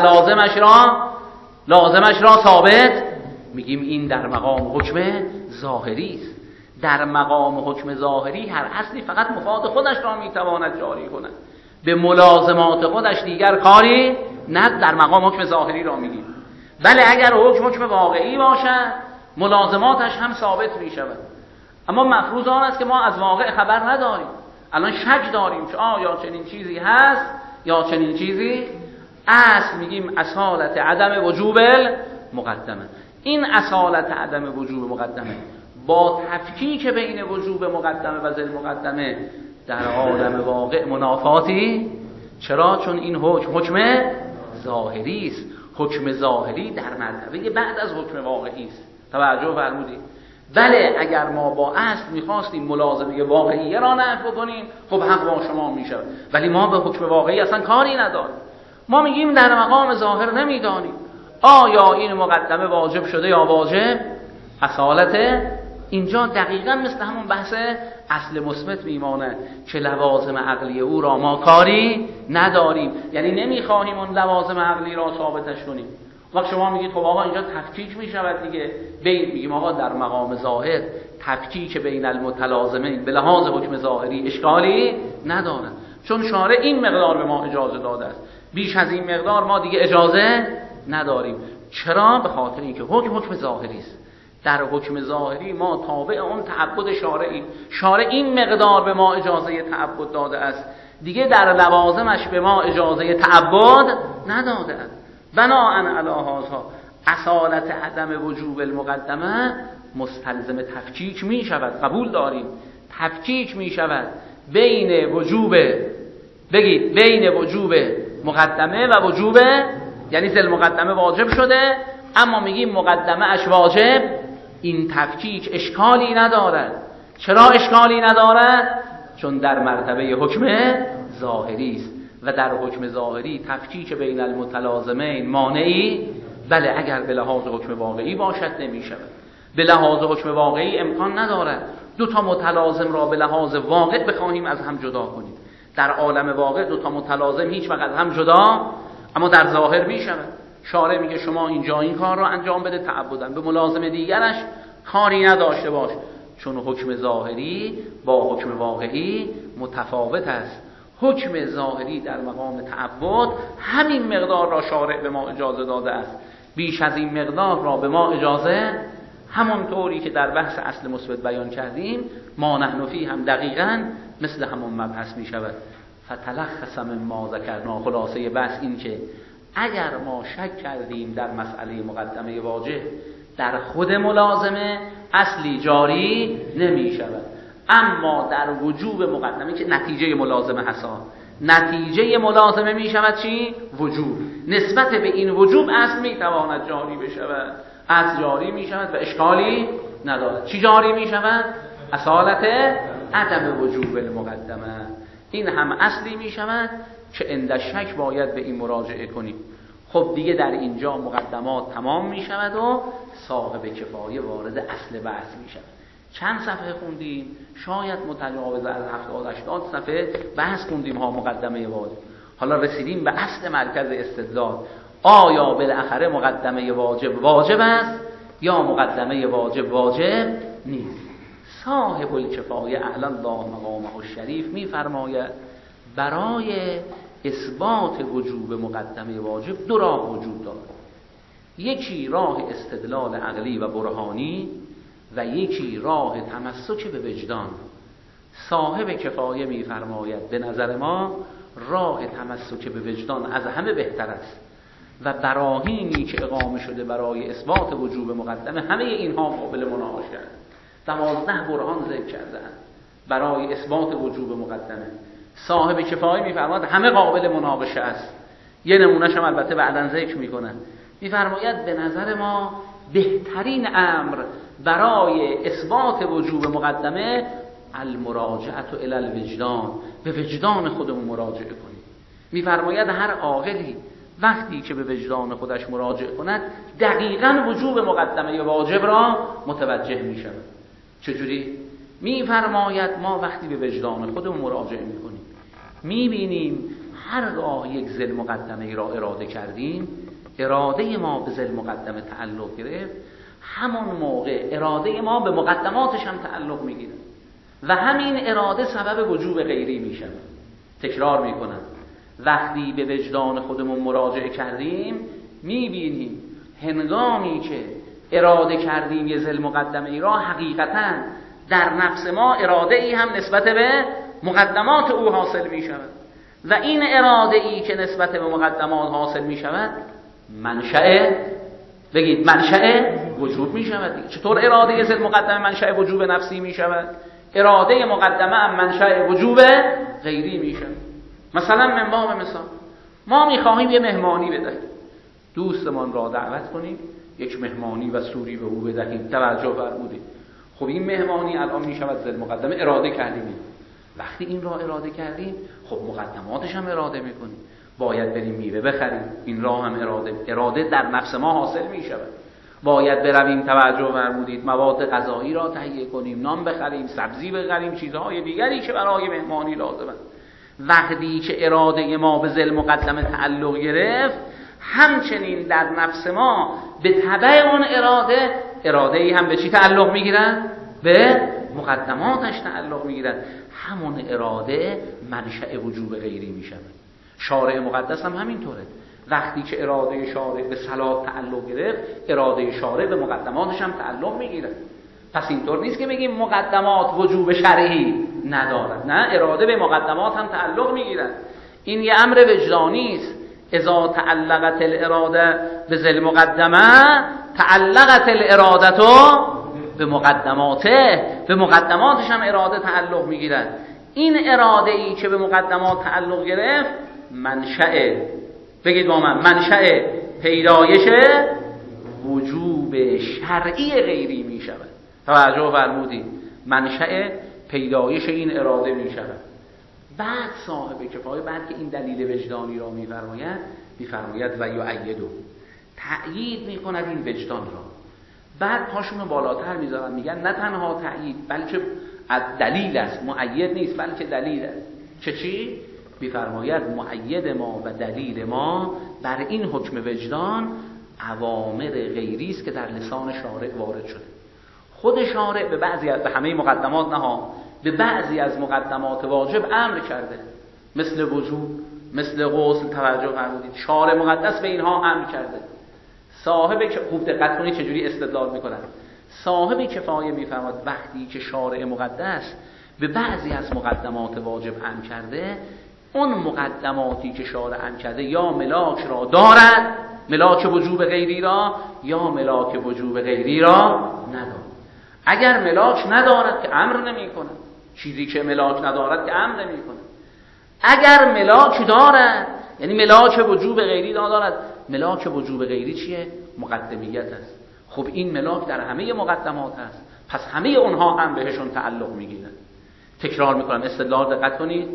لازمش را ثابت؟ میگیم این در مقام حکم ظاهری است. در مقام حکم ظاهری هر اصلی فقط مفاد خودش را میتواند جاری کند، به ملازمات خودش دیگر کاری نه. در مقام حکم ظاهری را میگیم. بله اگر حکم واقعی باشد ملازماتش هم ثابت میشود، اما مفروض آن است که ما از واقع خبر نداریم. الان شک داریم که آیا چنین چیزی هست یا چنین چیزی. اصل میگیم اصالت عدم وجوب المقدمه. این اصالت عدم وجوب مقدمه با تفکیک بین وجوب مقدمه و ذل مقدمه در عالم واقع منافاتی. چرا؟ چون این حکم ظاهری است. حکم ظاهری در مرتبه بعد از حکم واقعی است. توجه فرمودید؟ بله اگر ما با اصل میخواستیم ملازمه واقعی را نفی بکنیم، خب حق با شما میشود، ولی ما به حکم واقعی اصلا کاری نداریم. ما میگیم در مقام ظاهر نمیدانیم آیا این مقدمه واجب شده یا واجب اصالت. اینجا دقیقا مثل همون بحث اصل مثبت میمانه که لوازم عقلی او را ما کاری نداریم، یعنی نمیخواهیم اون لوازم عقلی را ثابتش کنیم. وقت شما میگید خب آقا اینجا تفکیک میشود دیگه، میگیم آقا در مقام ظاهر تفکیک بین المتلازمین به لحاظ حکم ظاهری اشکالی نداره، چون شارع این مقدار به ما اجازه داده است، بیش از این مقدار ما دیگه اجازه نداریم. چرا؟ به خاطر اینکه حکم ظاهری است. در حکم ظاهری ما تابع اون تعبد شارعی. شارع این مقدار به ما اجازه تعبد داده است، دیگه در لوازمش به ما اجازه تعبد نداده است. بناءً علی هذا اصالت عدم وجوب المقدمه مستلزم تفکیک می شود. قبول داریم تفکیک می شود بین وجوب مقدمه و وجوب، یعنی ذل مقدمه واجب شده اما میگیم مقدمه اش واجب. این تفکیک اشکالی ندارد. چرا اشکالی ندارد؟ چون در مرتبه حکم ظاهری است و در حکم ظاهری تفکیک بین المتلازمین مانعی. بله اگر به لحاظ حکم واقعی باشد نمی شود. به لحاظ حکم واقعی امکان ندارد دو تا متلازم را به لحاظ واقع بخواهیم از هم جدا کنیم. در عالم واقع دو تا متلازم هیچ وقت از هم جدا اما در ظاهر می شود. شارع میگه شما اینجا این کار را انجام بده تعبداً، به ملازم دیگرش کاری نداشته باش، چون حکم ظاهری با حکم واقعی متفاوت است. حکم ظاهری در مقام تعبد همین مقدار را شارع به ما اجازه داده است، بیش از این مقدار را به ما اجازه، همونطوری که در بحث اصل مثبت بیان کردیم، ما نحن فیه هم دقیقاً مثل همون مبحث می شود. فتلخص مما ذکرنا، خلاصه بحث این که اگر ما شک کردیم در مسئله مقدمه واجب، در خود ملازمه اصلی جاری نمی شود، اما در وجوب مقدمه که نتیجه ملازمه هستا، نتیجه ملازمه می شود چی؟ وجوب. نسبت به این وجوب اصل می تواند جاری بشود، اصل جاری می شود و اشکالی ندارد. چی جاری می شود؟ اصالت عدم وجوب المقدمه. این هم اصلی می شود که عند شک باید به این مراجعه کنیم. خب دیگه در اینجا مقدمات تمام می شود و صاحب کفایه وارد اصل بحث می شود. چند صفحه خوندیم؟ شاید متجاوز از 70-80 صفحه بحث خوندیم ها مقدمه واجب. حالا رسیدیم به اصل مرکز استدلال. آیا بالاخره مقدمه واجب واجب است یا مقدمه واجب واجب نیست؟ صاحب الکفایه اعلی الله مقامه الشریف می‌فرماید برای اثبات وجوب مقدمه واجب دو راه وجود دارد. یکی راه استدلال عقلی و برهانی و یکی راه تمسک به وجدان. صاحب کفایه می‌فرماید به نظر ما راه تمسک به وجدان از همه بهتر است و براهینی که اقامه شده برای اثبات وجوب مقدمه همه اینها قابل مناقشه است. 12 برهان ذکر کردند برای اثبات وجوب مقدمه. صاحب کفایه می‌فرماید همه قابل مناقشه است. یه نمونهش هم البته بعداً ذکر می‌کنن. می‌فرماید به نظر ما بهترین امر برای اثبات وجوب مقدمه المراجعه الی الوجدان، به وجدان خودمون مراجعه کنیم. می‌فرماید هر عاقلی وقتی که به وجدان خودش مراجعه کند دقیقاً وجوب مقدمه واجب را متوجه می‌شود. چجوری؟ می‌فرماید ما وقتی به وجدان خودمون مراجعه می‌کنیم می‌بینیم هرگاه یک ذل مقدمه را اراده کردیم، اراده ما به ذل مقدمه تعلق گرفت، همون موقع اراده ما به مقدماتش هم تعلق می‌گیره و همین اراده سبب وجوب غیری می‌شود. تکرار می‌کنم، وقتی به وجدان خودمون مراجعه کردیم می‌بینیم هنگامی که اراده کردیم یه ذل مقدمه ای را حقیقتاً در نفس ما اراده ای هم نسبت به مقدمات او حاصل می شود و این اراده ای که نسبت به مقدمات حاصل می شود منشأ وجوب می شود. چطور اراده ذل مقدمه منشأ وجوب نفسی می شود؟ اراده مقدمه هم منشأ وجوب غیری می شود. مثلا من باب مثال ما می خواهیم یه مهمانی بدهیم، دوستمان را دعوت کنیم یک مهمانی و سوری به او بدهیم، توجه فرمودید. خب این مهمانی الان می شود ذل مقدمه اراده کردیم. وقتی این را اراده کردیم خب مقدماتش هم اراده میکنیم، باید بریم میوه بخریم، این را هم اراده در نفس ما حاصل می شود. باید برویم توجه فرمودید مواد غذایی را تهیه کنیم، نان بخریم، سبزی بخریم، چیزهای دیگری که برای مهمانی لازمه. وقتی که اراده ما به ذل مقدمه تعلق گرفت، همچنین در نفس ما به تبع اون اراده هم به چی تعلق میگیرن؟ به مقدماتش تعلق میگیرن. همون اراده منشأ وجوب غیری میشود. شارع مقدس هم همینطوره. وقتی که اراده شارع به صلاح تعلق گرفت، اراده شارع به مقدماتش هم تعلق میگیره. پس اینطور نیست که بگیم مقدمات وجوب شرعی ندارد، نه، اراده به مقدمات هم تعلق میگیرد. این یه امر وجدانی است. اذا تعلقت الاراده به ذل مقدمه تعلقت الاراده به مقدماته، به مقدماتش هم اراده تعلق میگیرد. این اراده ای که به مقدمات تعلق گرفت بگید با من، منشأ پیدایش وجوب شرعی غیری می شود. توجه فرمودید، منشأ پیدایش این اراده می شود. بعد صاحب کفایه بعد که این دلیل وجدانی را میفرماید و یؤیدو، تأیید میکند این وجدان را. بعد پاشون بالاتر میذارن، میگن نه تنها تأیید بلکه از دلیل است، مؤید نیست بلکه دلیل است. چی؟ میفرماید مؤید ما و دلیل ما بر این حکم وجدان اوامر غیری است که در لسان شارع وارد شده. خود شارع به بعضی از، به همه مقدمات نه، به بعضی از مقدمات واجب امر کرده، مثل وجوب، مثل غسل. توجه فرمودید، شارع مقدس به اینها امر کرده. صاحب که خوب دقت کنید چجوری استدلال میکنن. صاحب کفایه میفرماد وقتی که شارع مقدس به بعضی از مقدمات واجب امر کرده، اون مقدماتی که شارع امر کرده یا ملاک را دارد، ملاک وجوب غیری را، یا ملاک وجوب غیری را ندارد. اگر ملاک ندارد که امر نمی کند، چیزی که ملاک ندارد که امر نمی کند. اگر ملاک دارد یعنی ملاک وجوب غیری دارد. ملاک وجوب غیری چیه؟ مقدمیت است. خب این ملاک در همه مقدمات است، پس همه اونها هم بهشون تعلق میگیرن. تکرار میکنم، استدلال دقت کنید.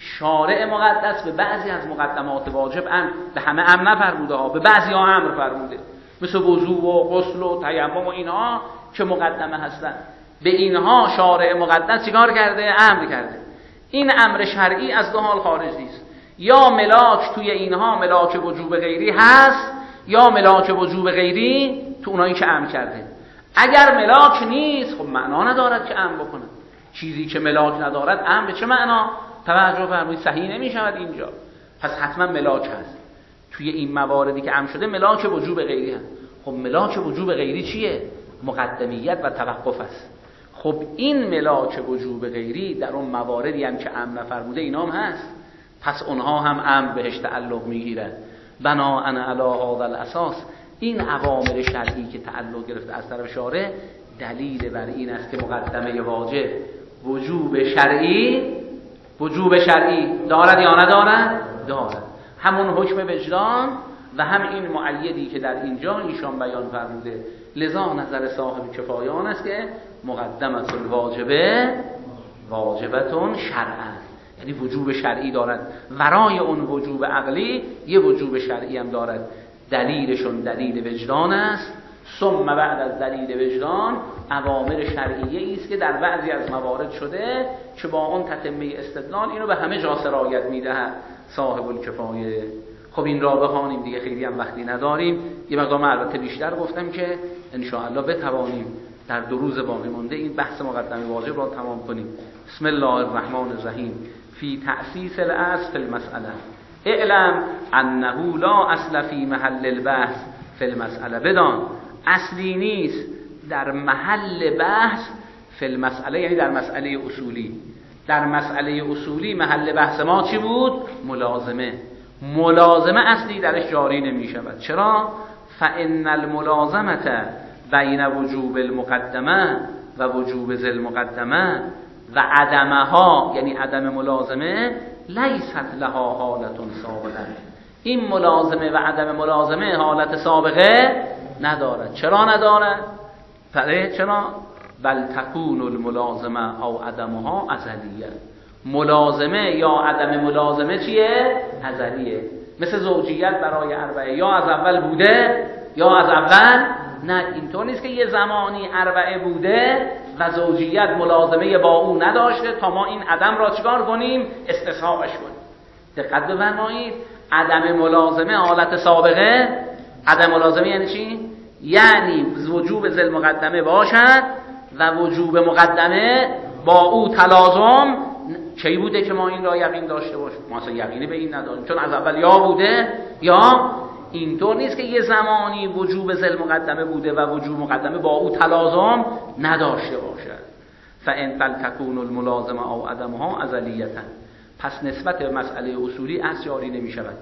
شارع مقدس به بعضی از مقدمات واجب به همه امر نفرموده ها، به بعضی ها امر فرموده، مثل وضوء و غسل و تیمم و اینها که مقدمه هستن. به اینها شارع مقدس چیکار کرده؟ امر کرده. این امر شرعی از دو حال خارج نیست، یا ملاک توی اینها ملاک وجوب غیری هست، یا ملاک وجوب غیری تو اونایی که امر کرده. اگر ملاک نیست خب معنا ندارد که امر بکنه. چیزی که ملاک ندارد امر چه معنا؟ توجه فرمایید، صحیح نمیشود اینجا. پس حتما ملاک هست توی این مواردی که امر شده، ملاک وجوب غیری هست. خب ملاک وجوب غیری چیه؟ مقدمیت و توقف است. خب این ملاک وجوب غیری در اون مواردی هم که امر نفرموده اینا هم هست، پس اونها هم امر بهش تعلق میگیرن. بناءً علی هذا الاساس این اوامر شرعی که تعلق گرفته از طرف شارع دلیل بر این است که مقدمه واجب وجوب شرعی دارد یا ندارد؟ دارد. همون حکم وجدان و هم این مؤیدی که در اینجا ایشان بیان فرموده. لذا نظر صاحب کفایان است که مقدمه الواجبه واجبتون شرعا، یعنی وجوب شرعی دارد، ورای اون وجوب عقلی یه وجوب شرعی هم دارد. دلیلشون دلیل وجدان است. ثم بعد از دلیل وجدان اوامر شرعیه است که در بعضی از موارد شده که با اون تتمه استدلال اینو به همه جا سرایت میدهد صاحب الکفایه. خب این را بخوانیم دیگه، خیلی هم وقتی نداریم. یه مقدار البته بیشتر گفتم که ان شاء الله بتوانیم در 2 روز باقی مانده این بحث مقدمه واجب را تمام کنیم. بسم الله الرحمن الرحیم. فی تأسیس الاصل فی المسئله اعلم انه لا اصل فی محل البحث فی المسئله. بدان اصلی نیست در محل بحث فی المسئله، یعنی در مسئله اصولی. در مسئله اصولی محل بحث ما چی بود؟ ملازمه اصلی درش جاری نمی شود. چرا؟ فإن الملازمه بین وجوب المقدمه و وجوب ذی المقدمه و عدمها، یعنی عدم ملازمه، لیست لها حالت سابقه. این ملازمه و عدم ملازمه حالت سابقه ندارد. چرا ندارد؟ چرا؟ بل تکون الملازمه او عدمها ازلیه. ملازمه یا عدم ملازمه چیه؟ ازلیه. مثل زوجیت برای اربعه، یا از اول بوده یا از اول نه. اینطور نیست که یه زمانی اربعه بوده و زوجیت ملازمه با او نداشته تا ما این عدم را چیکار کنیم؟ استصحابش کنیم. دقت بفرمایید، عدم ملازمه حالت سابقه. عدم ملازمه یعنی چی؟ یعنی وجوب ذی المقدمه باشد و وجوب مقدمه با او تلازم چی بوده که ما این را یقین داشته باشیم؟ ما اصلا یقینی به این نداریم، چون از اول یا بوده یا. اینطور نیست که یه زمانی وجوب ذی المقدمه بوده و وجوب مقدمه با او تلازم نداشته باشد. فان تکون الملازمه او عدمها ازلیتا. پس نسبت به مسئله اصولی اصل جاری نمی شود.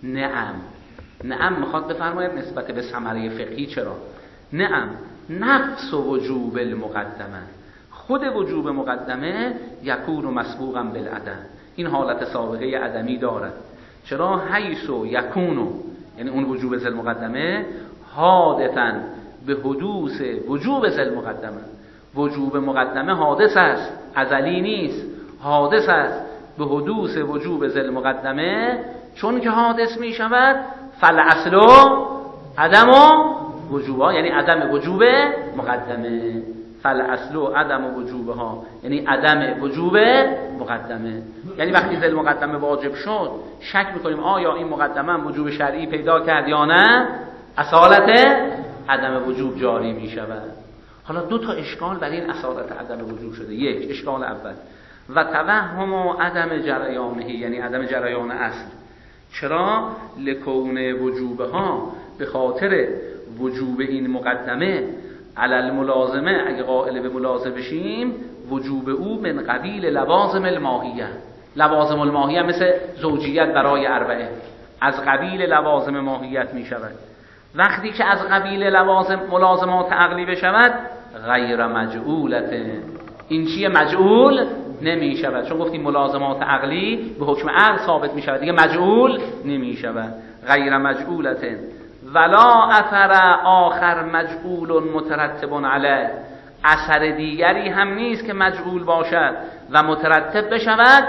نعم میخواد بفرماید نسبت به ثمره فقهی. چرا؟ نعم نفس وجوب المقدمه، خود وجوب مقدمه یکون مسبوقا بالعدم، این حالت سابقه عدمی دارد. چرا؟ حیث یکون، یعنی اون وجوب ذی المقدمه حادثا به حدوث وجوب ذی المقدمه. وجوب مقدمه حادث است، ازلی نیست، حادث است به حدوث وجوب ذی المقدمه. چون که حادث می شود فالاصل عدم وجوبها، یعنی عدم وجوب مقدمه. فالاصل عدم وجوبها، یعنی عدم وجوب مقدمه. یعنی وقتی ذی المقدمه واجب شد شک میکنیم آیا این مقدمه وجوب شرعی پیدا کرد یا نه، اصالت عدم وجوب جاری می شود. حالا 2 اشکال برای این اصالت عدم وجوب شده. یک، اشکال اول و توهم و عدم جریانه، یعنی عدم جریان اصل. چرا؟ لکون وجوبها، به خاطر وجوب این مقدمه علی الملازمه، اگه قائل به ملازم بشیم، وجوب او من قبیل لوازم الماهیه. لوازم الماهیه مثل زوجیت برای اربعه از قبیل لوازم ماهیت می شود. وقتی که از قبیل لوازم ملازمات عقلی بشود غیر مجعولت، این چیه؟ مجعول نمی شود، چون گفتیم ملازمات عقلی به حکم عقل ثابت می شود، دیگه مجعول نمی شود. غیر مجعولت ولا اثر آخر مجعول مترتب علیه، اثر دیگری هم نیست که مجعول باشد و مترتب بشود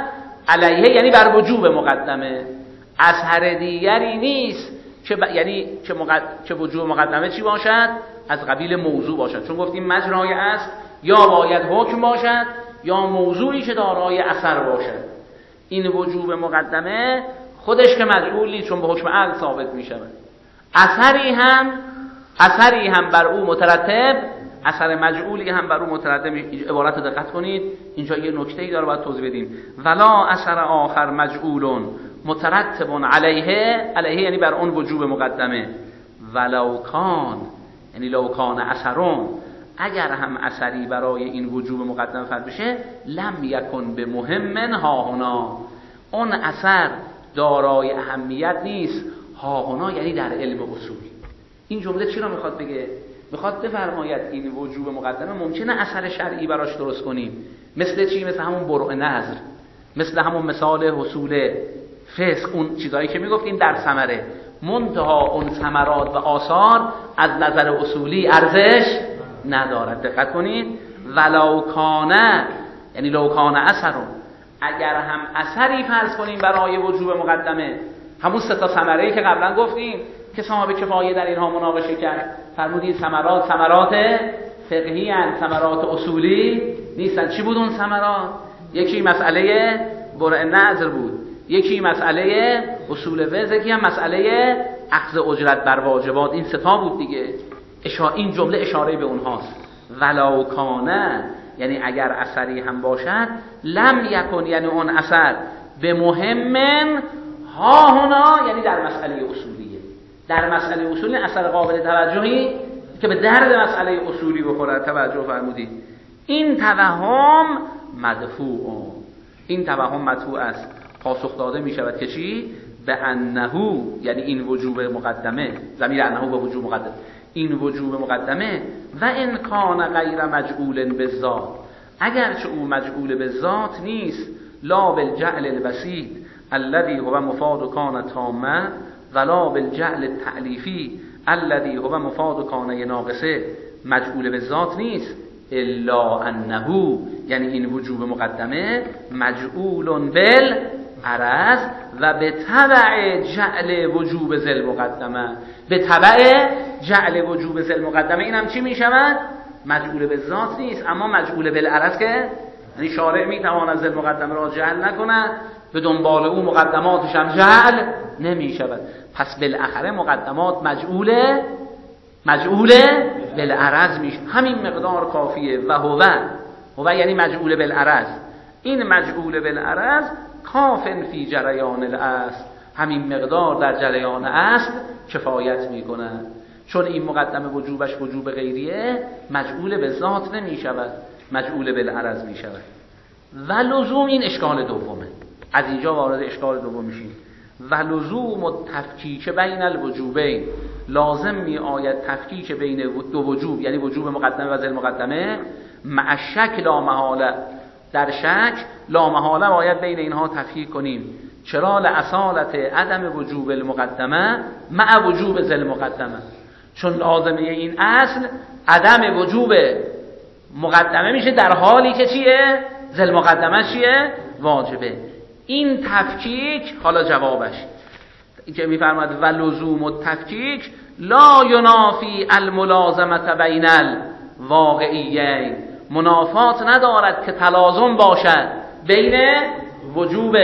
علیه یعنی بر وجوب مقدمه، اثر دیگری نیست که یعنی که وجوب مقدمه چی باشد؟ از قبیل موضوع باشد. چون گفتیم مجرای اصل یا باید حکم باشد یا موضوعی که دارای اثر باشد. این وجوب مقدمه خودش که مجعولی چون به حکم عقل ثابت می شود. اثری هم بر او مترتب، اثر مجعولی هم بر او مترتب. عبارت رو دقت کنید، اینجا یه نکته‌ای داره باید توضیح بدیم. ولا اثر آخر مجعول مترتب علیه یعنی بر اون وجوب مقدمه. ولو کان یعنی لو کان اثرون، اگر هم اثری برای این وجوب مقدمه فرض بشه، لم یکن به مهم ها هنا، اون اثر دارای اهمیت نیست. ها هنا یعنی در علم اصول. این جمله چی را میخواد بگه؟ میخواد بفرماید این وجوب مقدمه ممکنه اثر شرعی براش درست کنیم، مثل چی؟ مثل همون برع نظر، مثل همون مثال حصول فسق، اون چیزایی که میگفتیم در ثمره. منتها اون ثمرات و آثار از نظر اصولی ارزش ندارد. دقت کنید. ولو کانه یعنی لو کانه اثرون، اگر هم اثری فرض کنیم برای وجوب مقدمه، همون سه تا ثمره‌ای که قبلا گفتیم که صاحب کفایه در اینها مناقشه کرد، فرمودید ثمرات فقهی ان، ثمرات اصولی نیستن. چی بود اون ثمرات؟ یکی مسئله برع نظر بود، یکی مسئله اصول فقه، یکی هم مسئله اخذ اجرت بر واجبات. این سه تا بود دیگه. این جمله اشاره به اونهاست. ولو کانه یعنی اگر اثری هم باشد، لم یکن یعنی اون اثر به مهم ها هنا یعنی در مسئله اصولیه. در مسئله اصولی اثر قابل توجهی که به درد مسئله اصولی بخوره توجه فرمودید. این توهم مدفوع، این توهم مدفوع است، پاسخ داده می شود که چی؟ به انهو یعنی این وجوب مقدمه، ضمیر انهو به وجوب مقدمه، این وجوب مقدمه و ان کان غیر مجعول بالذات، اگرچه او مجعول به ذات نیست، لا بالجعل البسيط الذي هو مفاد کان تامه ولا بالجعل التعلیفی الذي هو مفاد کان ناقصه، مجعول به ذات نیست، الا انه یعنی این وجوب مقدمه مجعول بالعرض و به تبع جعل وجوب ذل مقدمه، به تبع جعل وجوب ذل مقدمه. این هم چی می شود؟ مجعول به ذات نیست اما مجعول بالعرض، که یعنی شارع می تواند ذل مقدمه را جعل نکند، به دنبال او مقدماتش هم جعل نمی شود. پس بالاخره مقدمات مجعول بالعرض میشه. همین مقدار کافیه. و هو یعنی مجعول بالعرض، این مجعول بالعرض کافن فی جریان الاصل، همین مقدار در جریان اصل کفایت میکنه. چون این مقدمه وجوبش وجوب غیریه، مجعول به ذات نمی شود، مجعول بالعرض می شود. و لزوم، این اشکال دومه، از اینجا وارد اشکال دوم میشیم. و لزوم التفکیک بین الوجوبین، لازم می آید تفکیک بین دو وجوب، یعنی وجوب مقدمه و ذل مقدمه، مع شک لا محاله، در شک لا محاله باید بین اینها تفکیک کنیم. چرا؟ لأصالت عدم وجوب المقدمه مع وجوب ذل مقدمه، چون لازمه این اصل عدم وجوب مقدمه میشه در حالی که چیه؟ ذل مقدمه چیه؟ واجبه. این تفکیک، حالا جوابش که میفرماید و لزوم التفکیک لا ینافی الملازمه بین الواقعیین، منافات ندارد که تلازم باشد بین وجوب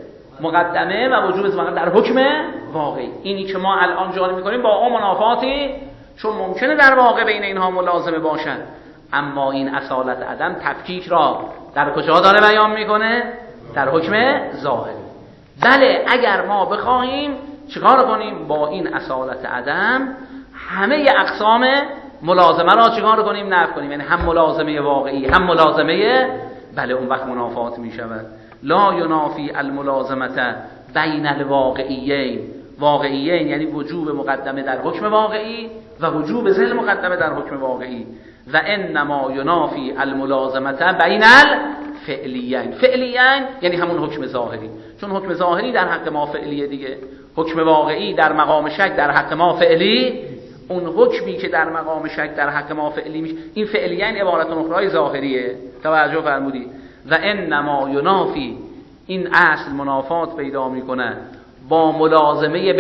مقدمه و وجوب مقدمه در حکم واقعی. اینی که ما الان جاری میکنیم با اون منافاتی، چون ممکنه در واقع بین اینها ملازمه باشد، اما این اصالت عدم تفکیک را در کجا داره بیان میکنه؟ در حکم ظاهری. بله، اگر ما بخواهیم چیکار کنیم با این اصالت عدم؟ همه اقسام ملازمه را چیکار کنیم؟ نفی کنیم. یعنی هم ملازمه واقعی هم ملازمه، بله اون وقت منافات می شود. لا ینافی الملازمه بین الواقعیین، واقعیین یعنی وجوب مقدمه در حکم واقعی و وجوب ذل مقدمه در حکم واقعی. و انما ینافی الملازمه بین الفعلیین، فعلیین یعنی همون حکم ظاهری، چون حکم ظاهری در حق ما فعلیه دیگه، حکم واقعی در مقام شک در حق ما فعلی، اون حکمی که در مقام شک در حق ما فعلی میشه، این فعلیین عبارت اخرای ظاهریه. توجه فرمودید. و انما ینافی، این اصل منافات پیدا میکنه با ملازمه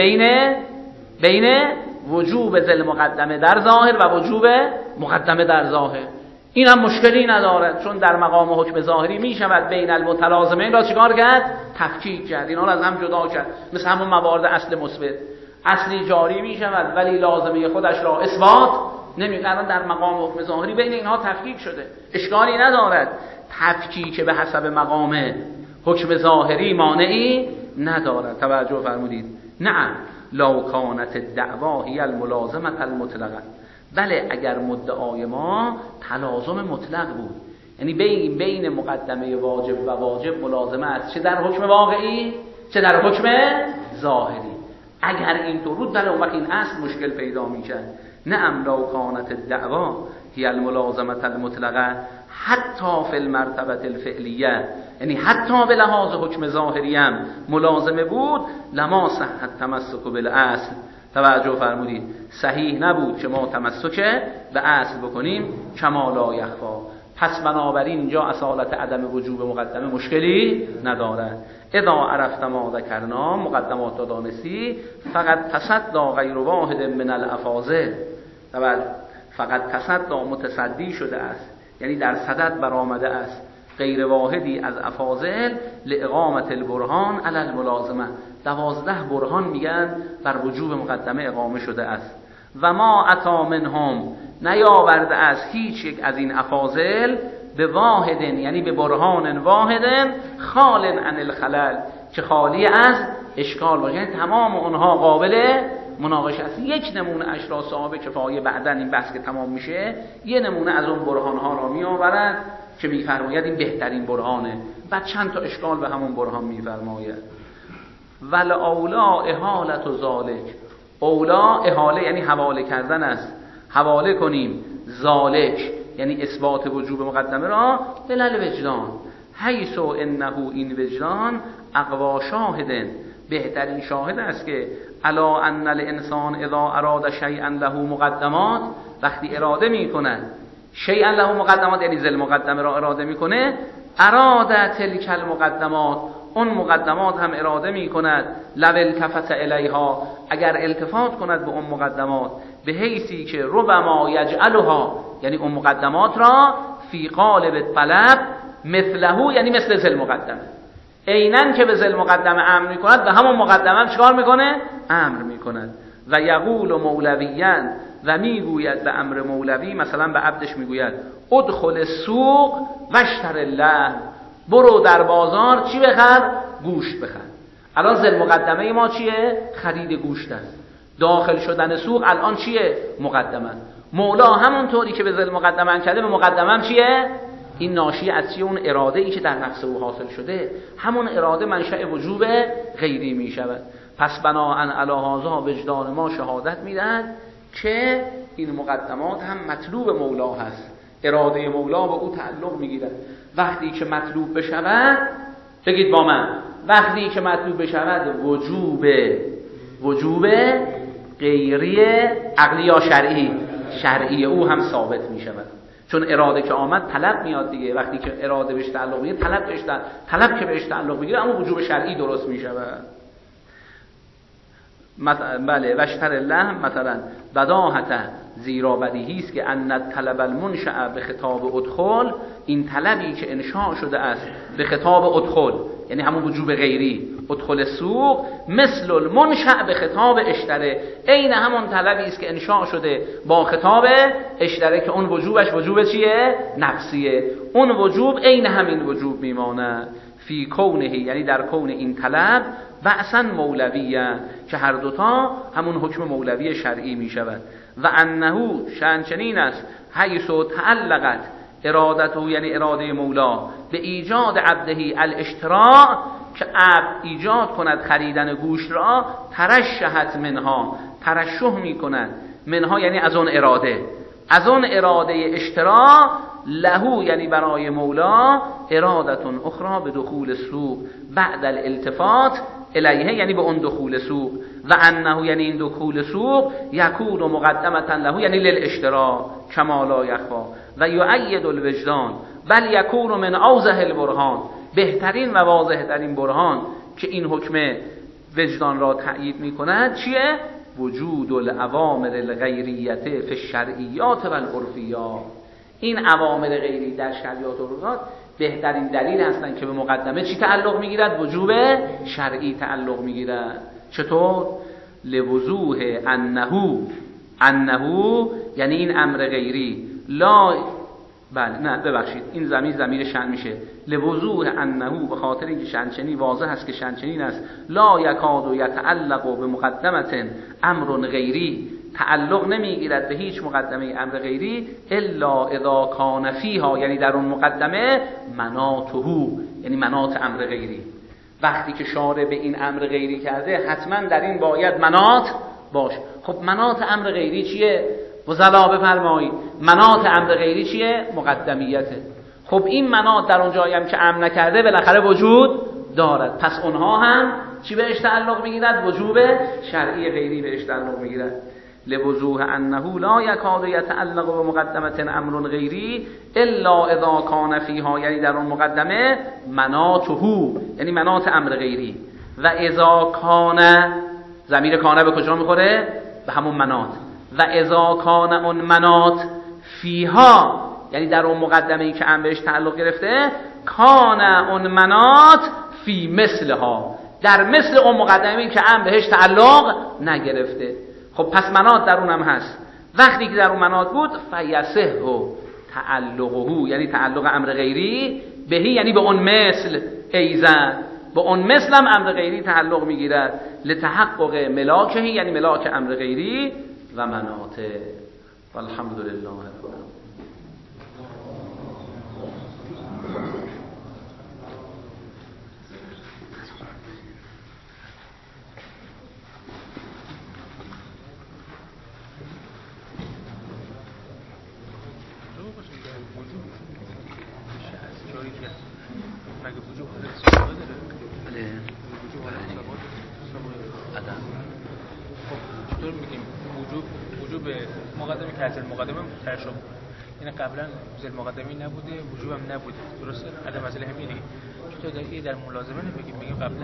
بین وجوب ذل مقدمه در ظاهر و وجوب مقدمه در ظاهر. این هم مشکلی ندارد، چون در مقام حکم ظاهری می شود بین المتلازمین را چیکار کرد؟ تفکیک کرد، اینا را از هم جدا کرد. مثل همون موارد اصل مثبت، اصلی جاری می شود ولی لازمه خودش را اثبات نمی‌کنند. در مقام حکم ظاهری بین اینها تفکیک شده، اشکالی ندارد. تفکیک به حسب مقام حکم ظاهری مانعی ندارد. توجه فرمودید؟ نعم لو کانت الدعوا هی الملازمه المطلقه، بله اگر مدعای ما تلازم مطلق بود، یعنی بین مقدمه واجب و واجب ملازمه است، چه در حکم واقعی چه در حکم ظاهری. اگر اینطور بود بله اون وقت این اصل مشکل پیدا می‌کرد. نعم لو کانت الدعوا هی الملازمه المطلقه حتی فی المرتبه الفعلیه، یعنی حتی به لحاظ حکم ظاهری هم ملازمه بود، لما صح التمسک بالاصل. توجه فرمودید؟ صحیح نبود که ما تمسک به اصل بکنیم، کما لا یخفا. پس بنابراین اینجا اصالت عدم وجوب مقدمه مشکلی ندارد. اذا عرفت ما ذکرنا، مقدمات را دانستی، فقط تصدی غیر واحد من الافاضل، فقط تصدی متصدی شده است، یعنی در صدد برآمده است غیر واحدی از افاضل لاقامت البرهان علی الملازمه. 12 برهان میگن بر وجوب مقدمه اقامه شده است. و ما عطا منهم، نیاورده است هیچ یک از این افاضل به واحد، یعنی به برهان واحد خال عن الخلل، که خالی از اشکال باشه، یعنی تمام اونها قابل مناقشه است. یک نمونه اش را صاحب کفایه بعدن این بحث که تمام میشه یه نمونه از اون برهان ها را میآورد که میفرماید این بهترین برهانه، بعد چند تا اشکال به همون برهان میفرماید. ول اولا احالت و ذالک، اولا احاله یعنی حواله کردن است، حواله کنیم ذالک یعنی اثبات وجوب مقدمه را بلل وجدان، حیث انه این وجدان اقوا شاهدن، بهترین شاهد است که الا ان الانسان اذا اراد شیئا له مقدمات، وقتی اراده میکند شیئا له مقدمات یعنی ذل مقدمه را اراده میکنه، اراده تلک المقدمات، اون مقدمات هم اراده میکند، لو التفت الیها، اگر التفات کند به اون مقدمات، به حیثی که ربما یجعلها، یعنی اون مقدمات را فی قالب طلب مثله، یعنی مثل ذل مقدمه، عیناً که به ذل مقدمه امر میکند و همون مقدمه هم چیکار میکنه؟ امر میکند. و یقول مولویاً، و میگوید به امر مولوی، مثلا به عبدش میگوید ادخل السوق واشتر اللحم، برو در بازار چی بخر؟ گوشت بخر. الان ذل مقدمه ما چیه؟ خرید گوشت است. داخل شدن سوق الان چیه؟ مقدمه. مولا همونطوری که به ذل مقدمه کرده، به مقدمه هم چیه؟ این ناشی از چیه؟ اون اراده ای که در نفس او حاصل شده، همون اراده منشأ وجوب غیری می شود. پس بناهن علی هذا وجدان ما شهادت میدهد که این مقدمات هم مطلوب مولا هست، اراده مولا به او تعلق میگیرد. وقتی که مطلوب بشود، بگید با من، وقتی که مطلوب بشود وجوب غیری عقلی یا شرعی او هم ثابت میشود، چون اراده که آمد طلب میاد دیگه. وقتی که اراده بهش تعلق میگیره، طلب که بهش تعلق میگیره، اما وجوب شرعی درست میشود. بله واشتر اللحم مثلا بداهته، زیرا بدیهی است که ان طلب المنشأ به خطاب ادخل، این طلبی که انشاء شده است به خطاب ادخل، یعنی همون وجوب غیری، ادخل سوق، مثل المنشأ به خطاب اشتره، عین همون طلبی است که انشاء شده با خطاب اشتره، که اون وجوبش وجوب چیه؟ نفسیه. اون وجوب عین همین وجوب میمانه فی کونه، یعنی در کون این طلب بعثا مولویه، که هر دوتا همون حکم مولوی شرعی می شود. و انه شأن چنین است، حیث تعلقت ارادته، یعنی اراده مولا، به ایجاد عبدهی الاشتراع، که عبد ایجاد کند خریدن گوشت را، ترشحت منها، ترشح می کند، منها یعنی از اون اراده اشتراع، لهو یعنی برای مولا، ارادتون اخرى به دخول سوق بعد الالتفات الیه، یعنی به اون دخول سوق، و انه یعنی این دخول سوق، یکون مقدمتا له یعنی للاشتراع کما لا یخفا، و یؤید الوجدان بل یکون من اوضح البرهان، بهترین و واضح ترین برهان که این حکم وجدان را تأیید می‌کند چیه؟ وجود العوامر الغیریت فی الشرعیات و العرفیات. این عوامر غیری در شرعیات و عرفیات بهترین دلیل هستند که به مقدمه چی تعلق میگیرد؟ وجوب شرعی تعلق میگیرد. چطور؟ لوضوح انه یعنی این امر غیری لا، بله نه ببخشید این ضمیر شأن میشه، لوضوح انه، به خاطر اینکه شأنچنین واضح است که شأنچنین است، لا یکاد یتعلق به مقدمه امر غیری، تعلق نمیگیرد به هیچ مقدمه امر غیری الا اذا کان فیها، یعنی در اون مقدمه مناطه، یعنی مناط امر غیری. وقتی که شارع به این امر غیری کرده حتما در این باید مناط باشه. خب مناط امر غیری چیه؟ فضلا بفرمایید مناط امر غیری چیه؟ مقدمیته. خب این مناط در اون جایی هم که امر نکرده بالاخره وجود دارد، پس اونها هم چی بهش تعلق میگیرد؟ وجوب شرعی غیری بهش تعلق میگیرد. لوضوح انه لا یکاد یتعلق به مقدمه امر غیری الا اذا کان فیها، یعنی در اون مقدمه مناطه، یعنی مناط امر غیری. و اذا کان، ضمیر کان به کجا میخوره؟ به همون مناط. و اذا کان اون مناط فیها، یعنی در اون مقدمه ای که امر بهش تعلق گرفته، کان اون مناط فی مثلها، در مثل اون مقدمه ای که امر بهش تعلق نگرفته. خب پس مناط در اونم هست. وقتی که در اون مناط بود فیصح تعلقه، یعنی تعلق امر غیری بهی، یعنی به اون مثل ایزن، به اون مثل هم امر غیری تعلق میگیرد. لتحقق ملاکه، یعنی ملاک امر غیری و مناطه. والحمد لله رب العالمین. مقدمه که ازل مقدمه ترشم، یعنی قبلا ازل مقدمه نبوده، وجوب هم نبوده، درسته؟ عدم ازل همین دیگه. چطور در ملازمه بگیم قبلا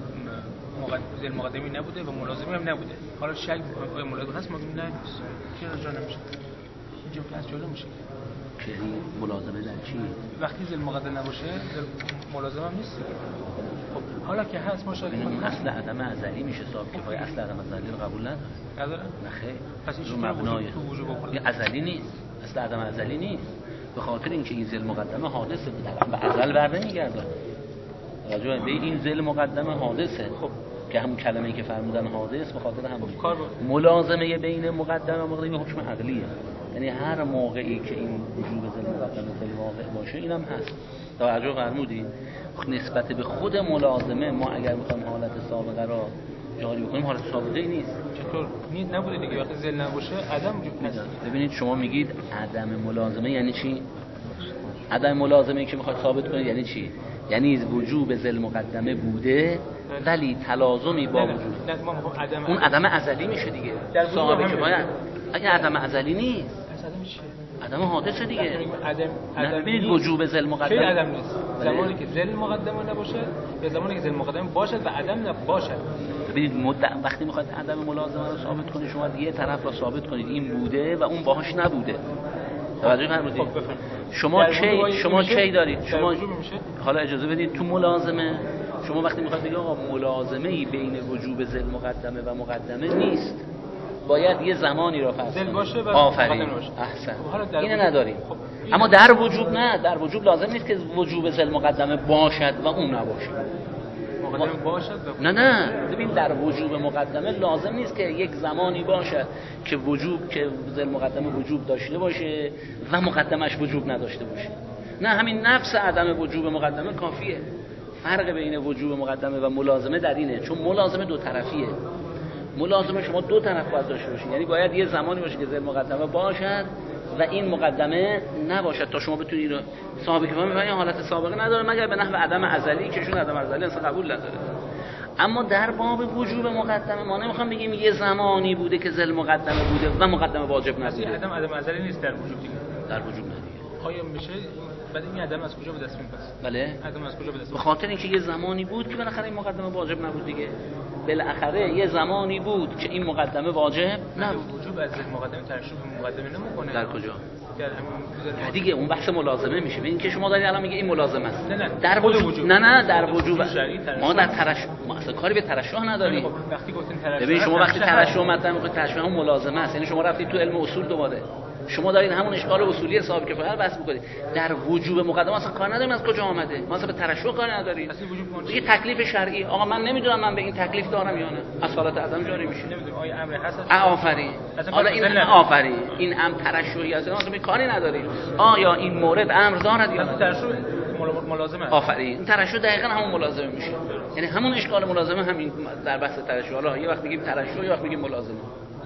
ازل مقدمه نبوده و ملازمه هم نبوده، حالا شک می‌کنیم آیا ملازمه هست؟ ما میگیم نه نیست، چرا جا نمیشه؟ اینجا که از جلو میشه که ملازمه در چی؟ وقتی ازل مقدمه نباشه ملازمه هم نیست. خب حالا که هست ماشاءالله این اصل عدم ازلی میشه صاحب کفایه، اصل عدم ازلی رو قبول نداره. نه خیر، پس این مبنای تو وجوب بخوره. ازلی نیست، اصل عدم ازلی نیست، به خاطر اینکه این ذل مقدمه حادثه، به ازل بر نمیگرده. راجع به این ذل مقدمه حادثه، خب که همون کلمه‌ای که فرمودن حادث، به خاطر همون ملازمه بین مقدمه و مقدمه حکم عقلیه، یعنی هر موقعی که این وجوب ذل مقدمه ذل واقع باشه اینم هست. توجه فرمودید؟ نسبت به خود ملازمه ما اگر بخوایم حالت سابقه را جاری بکنیم، حالت سابقه ای نیست. چطور؟ نیست نبوده دیگه، وقتی ذل نباشه عدم وجود هست. ببینید شما میگید عدم ملازمه یعنی چی؟ عدم ملازمه که میخواد ثابت کنید یعنی چی؟ یعنی وجوب ذل مقدمه بوده ولی تلازمی با وجود. اون عدم ازلی میشه دیگه. صاحب که باید اگه عدم ازلی نیست، عدم حادثه دیگه. عدم ببینید وجوب ذل مقدمه کی عدم نیست؟ زمانی که ذل مقدمه نباشه یا زمانی که ذل مقدمه باشد و عدم نباشد. ببینید وقتی میخواید عدم ملازمه رو ثابت کنید، شما یه طرف رو ثابت کنید این بوده و اون باهاش نبوده. توجه فرمودید؟ شما کی دارید؟ شما حالا اجازه بدید تو ملازمه شما وقتی میخواید بگید آقا ملازمه‌ای بین وجوب ذل مقدمه و مقدمه نیست، باید یه زمانی را فرض کنید باشه و آفرین احسن اینو نداریم. اما در وجوب نه، در وجوب لازم نیست که وجوب ذل مقدمه باشد و اون نباشه. مقدمه باشد نه ببین در وجوب مقدمه لازم نیست که یک زمانی باشه که وجوب که ذل مقدمه وجوب داشته باشه و مقدمش وجوب نداشته باشه. نه همین نفس عدم وجوب مقدمه کافیه. فرق بین وجوب مقدمه و ملازمه در اینه، چون ملازمه دو طرفیه. ملازمه شما دو طرف باید داشته باشید، یعنی باید یه زمانی باشه که ذل مقدمه باشد و این مقدمه نباشد تا شما بتونید رو صاحب کفایه می‌فهمید حالت سابقه نداره مگر به نحو عدم ازلی که چون عدم ازلی اصلا قبول نداره. اما در باب وجوب مقدمه ما نمیخوام بگیم یه زمانی بوده که ذل مقدمه بوده و مقدمه واجب نبوده. عدم ازلی نیست در وجوب دیگه. در وجوب نه دیگه. آیا میشه بعد این عدم از کجا به دست میاد؟ بله عدم از کجا به دست به خاطر اینکه یه زمانی بود که بالاخره این مقدمه واجب نبود دیگه. بالاخره یه زمانی بود که این مقدمه واجب نبود. وجوب از مقدمه ترشح مقدمه نمیکنه. در کجا؟ در همین دیگه اون بحث ملازمه میشه. ببین که شما دارید الان میگه این ملازمه است. نه در وجوب نه در وجوب ما در ترشح ما اصلا کاری به ترشح نداریم. وقتی گفتین ترشح ببین شما وقتی ترشح مطرح میکنید ترشح هم ملازمه است. یعنی شما رفتید تو علم اصول دوباره شما دارید همون اشکال اصولی صاحب کفایه رو بحث می‌کنید. در وجوب مقدمه اصلا کار نداریم از کجا آمده. ما اصلا به ترشح کار نداریم. دیگه تکلیف شرعی آقا من نمیدونم من به این تکلیف دارم یا نه. از حالت عدم جاری میشه. نمیدونم آیا امر هست. آفرین. حالا این آفرین. این هم ترشحی است. ما اصلا کاری نداریم. آیا این مورد امر دارد یا نه؟ ترشح ملازمه. آفرین. این ترشح دقیقاً همون ملازمه میشه. یعنی همون اشکال ملازمه همین در بحث ترشح. حالا یه وقت میگیم ترشح یه وقت میگیم ملازمه.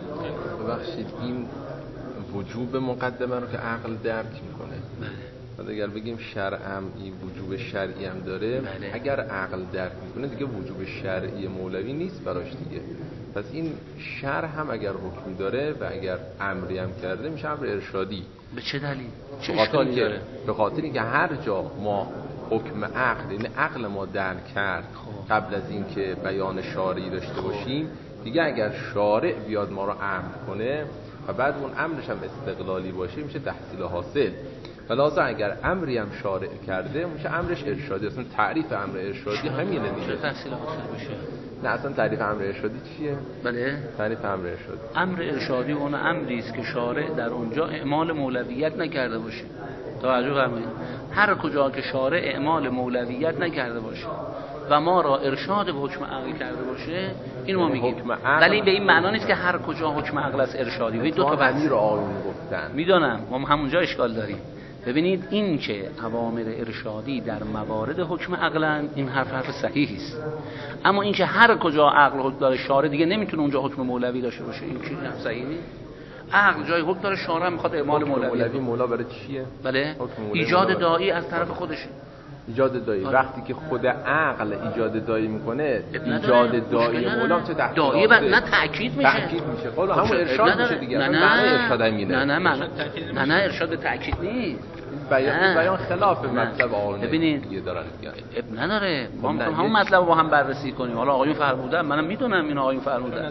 ببخشید این وجوب مقدمه رو که عقل درک میکنه. بعد اگر بگیم شرع هم این وجوب شرعی هم داره، اگر عقل درک میکنه دیگه وجوب شرعی مولوی نیست براش دیگه. پس این شرع هم اگر حکم داره و اگر امری هم کرده میشه امر ارشادی. به چه دلیل؟ چه اشکالی داره؟ به خاطر اینکه هر جا ما حکم عقل، یعنی عقل ما درک کرد قبل از اینکه بیان شارعی داشته باشیم، دیگه اگر شارع بیاد ما رو امر کنه و بعد اون امرش هم استقلالی باشه میشه تحصیل حاصل. خلاصه اگر امری هم شارع کرده میشه امرش ارشادی. اصلا تعریف امر ارشادی همینه دیگه. تحصیل حاصل بشه. نه اصلا تعریف امر ارشادی چیه؟ بله تعریف امر ارشادی، امر ارشادی اون امری است که شارع در اونجا اعمال مولویت نکرده باشه. توجه فرمایید. هر کجا که شارع اعمال مولویت نکرده باشه و ما را ارشاد به حکم عقل کرده باشه این ما میگیم. ولی به این معنا نیست که هر کجا حکم عقل است ارشادی. و دو تا بحث رو آیون گفتن. میدونم ما همونجا اشکال داریم. ببینید این که اوامر ارشادی در موارد حکم عقلن این حرف صحیحی است. اما این که هر کجا عقل حکم داره شارع دیگه نمیتونه اونجا حکم مولوی داشته باشه. این چیز صحیح نیست. عقل جای حکم داره شارع میخواد اعمال مولوی. مولا برای چیه؟ بله ایجاد داعی از طرف خودشه. ایجاد داعی وقتی که خود عقل ایجاد داعی میکنه ایجاد داعی مولا چه داعی نه تاکید میشه. تاکید میشه. خب همون ارشاد میشه دیگه. نه معنی ارشاد همینه. نه ارشاد تاکید نیست. بیان خلاف مطلب آقایون دیگه دارن اب نداره. ما میخوایم همون مطلب رو با هم بررسی کنیم. حالا آقایون فرمودن منم میدونم این آقایون فرمودن.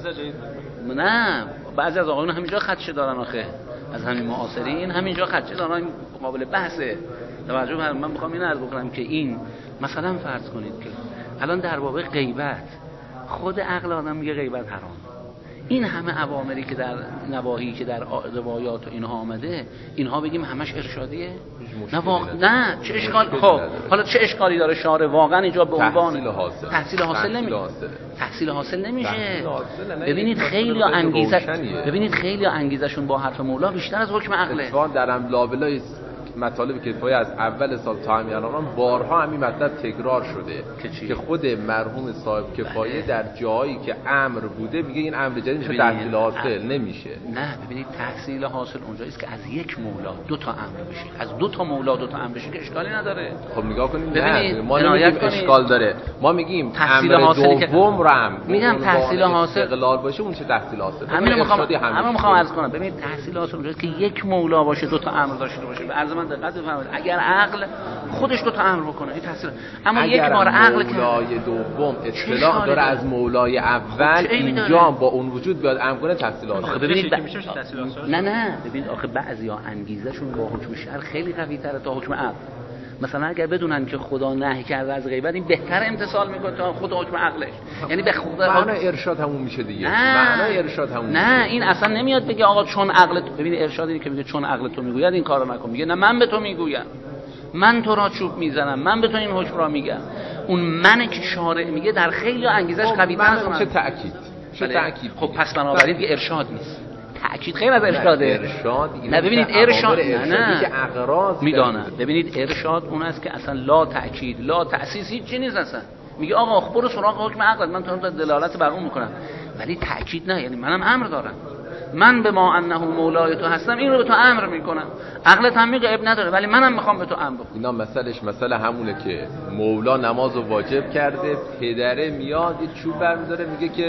نه بعضی از آقایون همینجا خدشه دارن آخه از همین معاصرین همینجا خدشه دارن قابل بحثه. توجه من میخوام اینو عرض بکنم که این مثلا فرض کنید که الان در باب غیبت خود عقل آدم میگه غیبت حرام. این همه اوامری که در نواهی که در روایات و اینها آمده اینها بگیم همش ارشادیه؟ نه چه اشکال. خب حالا چه اشکالی داره شارع واقعا اینجا به عنوان تحصیل حاصل نمیشه. تحصیل حاصل نمیشه. ببینید خیلی انگیزشون با حرف مولا بیشتر از حکم عقله. اتفاقا در لابلای مطالب کفایه از اول سال تا همین الان بارها همین مطلب تکرار شده که خود مرحوم صاحب کفایه در جایی که امر بوده میگه این امر جدید میشه تحصیل حاصل نمیشه. نه ببینید تحصیل حاصل اونجایی است که از یک مولا دو تا امر بشه. از دو تا مولا دو تا امر بشه که اشکالی نداره. خب نگاه کنید نه ما نمیگیم اشکال داره. ما میگیم تحصیل امر حاصل دوم رم میگم تحصیل حاصل استقلال باشه اون چه تحصیل حاصل. همین میخوام عرض کنم. ببینید تحصیل حاصل اونجایی که یک مولا باشه دو تا امر داشته باشه. دقت بفرمایید اگر عقل خودش دو تا امر بکنه این تحصیل. اما یک بار عقل که مولای دوم اطلاع داره از مولای اول اینجا با اون وجود بیاد امر کنه تحصیل حاصل. ببینید نه ببینید آخه بعضیا انگیزشون با حکم شرع خیلی قوی تره تا حکم عقل. مثلا اگر بدونن که خدا نهی کرده از غیبت این بهتر امتثال میکنه تا خود حکم عقلش. یعنی به خدا معنی ارشاد همون میشه دیگه. معنی ارشاد همون نه این اصلا نمیاد بگه آقا چون عقل ببین ارشاد اینه که میگه چون عقل تو میگوید این کارو نکن. میگه نه من به تو میگویم من تو را چوب میزنم من به تو این حکم را میگم. اون منه که شارع میگه در خیلی انگیزش قوی تر از اون. چه تاکید خب پس بنابراین دیگه ارشاد نیست. تأکید خیلی از ارشاده. نه ببینید ارشاد نه میدانم. ببینید ارشاد اون است که اصلا لا تأکید لا تأسیس هیچ چیزی نیست اصلا. میگه آقا برو سراغ حکم عقل من تو دلالت بر اون میکنم ولی تأکید نه. یعنی منم امر دارم من به ما انه مولای تو هستم این رو به تو امر میکنم. عقلت هم میگه اب نداره ولی منم میخوام به تو امر بکنم. اینا مسئله همونه که مولا نمازو واجب کرده پدره میاد یه چوب برمی‌داره میگه که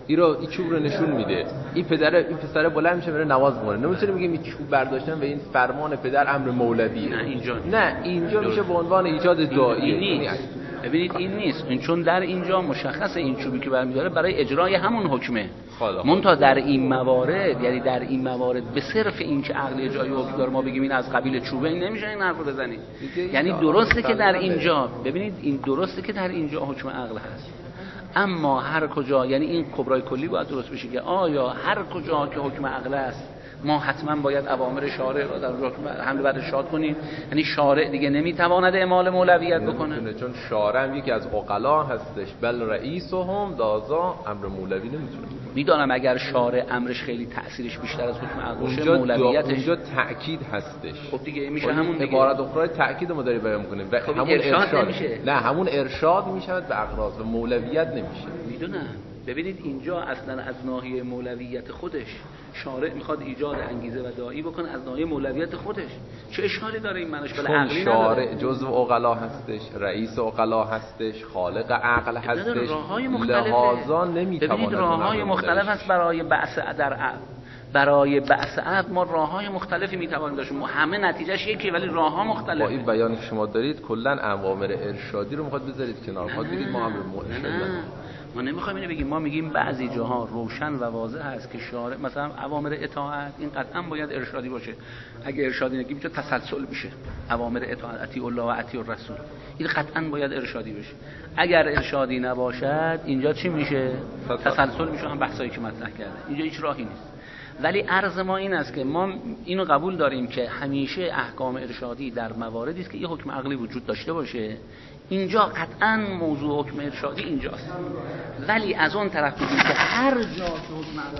این چوب رو نشون میده، این پسر بلند میشه میره نماز میخونه. نمیتونیم بگیم این چوب برداشتن و این فرمان پدر امر مولویه. نه اینجا میشه به عنوان ایجاد داعیه. ببینید این نیست، این چون در اینجا مشخصه این چوبی که برمی‌داره برای اجرای همون حکمه. منتها در این موارد، یعنی در این موارد به صرف این که عقل اجرای حکم داره ما بگیم این از قبیل چوبه، این نمیشه این حرف رو بزنید. یعنی درسته که در اینجا، ببینید این درسته که در اینجا حکم عقل هست، اما هر کجا، یعنی این کبرای کلی باید درست بشه که آیا هر کجا که حکم عقل است ما حتما باید اوامر شارع را در حمل بر ارشاد کنیم؟ یعنی شارع دیگه نمیتواند اعمال مولویت بکنه، چون شارع هم یکی از عقلا هستش. بل رئیسهم دازا امر مولوی نمیتونه. میدانم اگر شارع امرش خیلی تأثیرش بیشتر از حکم عقل باشه مولویتش اونجا تأکید هستش. خب دیگه میشه همون دیگه عبارت اخرى تأکید ما داری بیان میکنه و خب همون ارشاد نمیشه. نه همون ارشاد میشود به اغراض و مولویت نمیشه. میدونم. ببینید اینجا اصلا از ناحیه مولویت خودش شارع میخواد ایجاد انگیزه و داعی بکنه از ناحیه مولویت خودش. چه اشکالی داره این منش؟ بله عقلی شارع جزء عقلا هستش، رئیس عقلا هستش، خالق عقل هستش، لحاظا نمیتواند. ببینید راههای مختلف هست برای بحث در عقل. برای بحث عقل ما راههای مختلفی میتوانیم داشت، همه نتیجهش یکیه ولی راهها مختلفه. با این بیانی که شما دارید کلا اوامر ارشادی رو میخواد بذارید کنار، میخواد بگید ما امر ارشاد ما نمیخوایم اینو بگیم. ما میگیم بعضی جاها روشن و واضح هست که شارع مثلا اوامر اطاعت این قطعا باید ارشادی باشه. اگه ارشادی نگیم چه تسلسل میشه. اوامر اطاعت اطیع الله و اطیع الرسول این قطعا باید ارشادی بشه. اگر ارشادی نباشد اینجا چی میشه؟ تسلسل میشه. هم بحثایی که مطرح کرده اینجا هیچ راهی نیست. ولی عرض ما این است که ما اینو قبول داریم که همیشه احکام ارشادی در مواردی است که یه حکم عقلی وجود داشته باشه. اینجا قطعا موضوع حکم ارشادی اینجاست. ولی از اون طرف میگیم که هر جا که حکم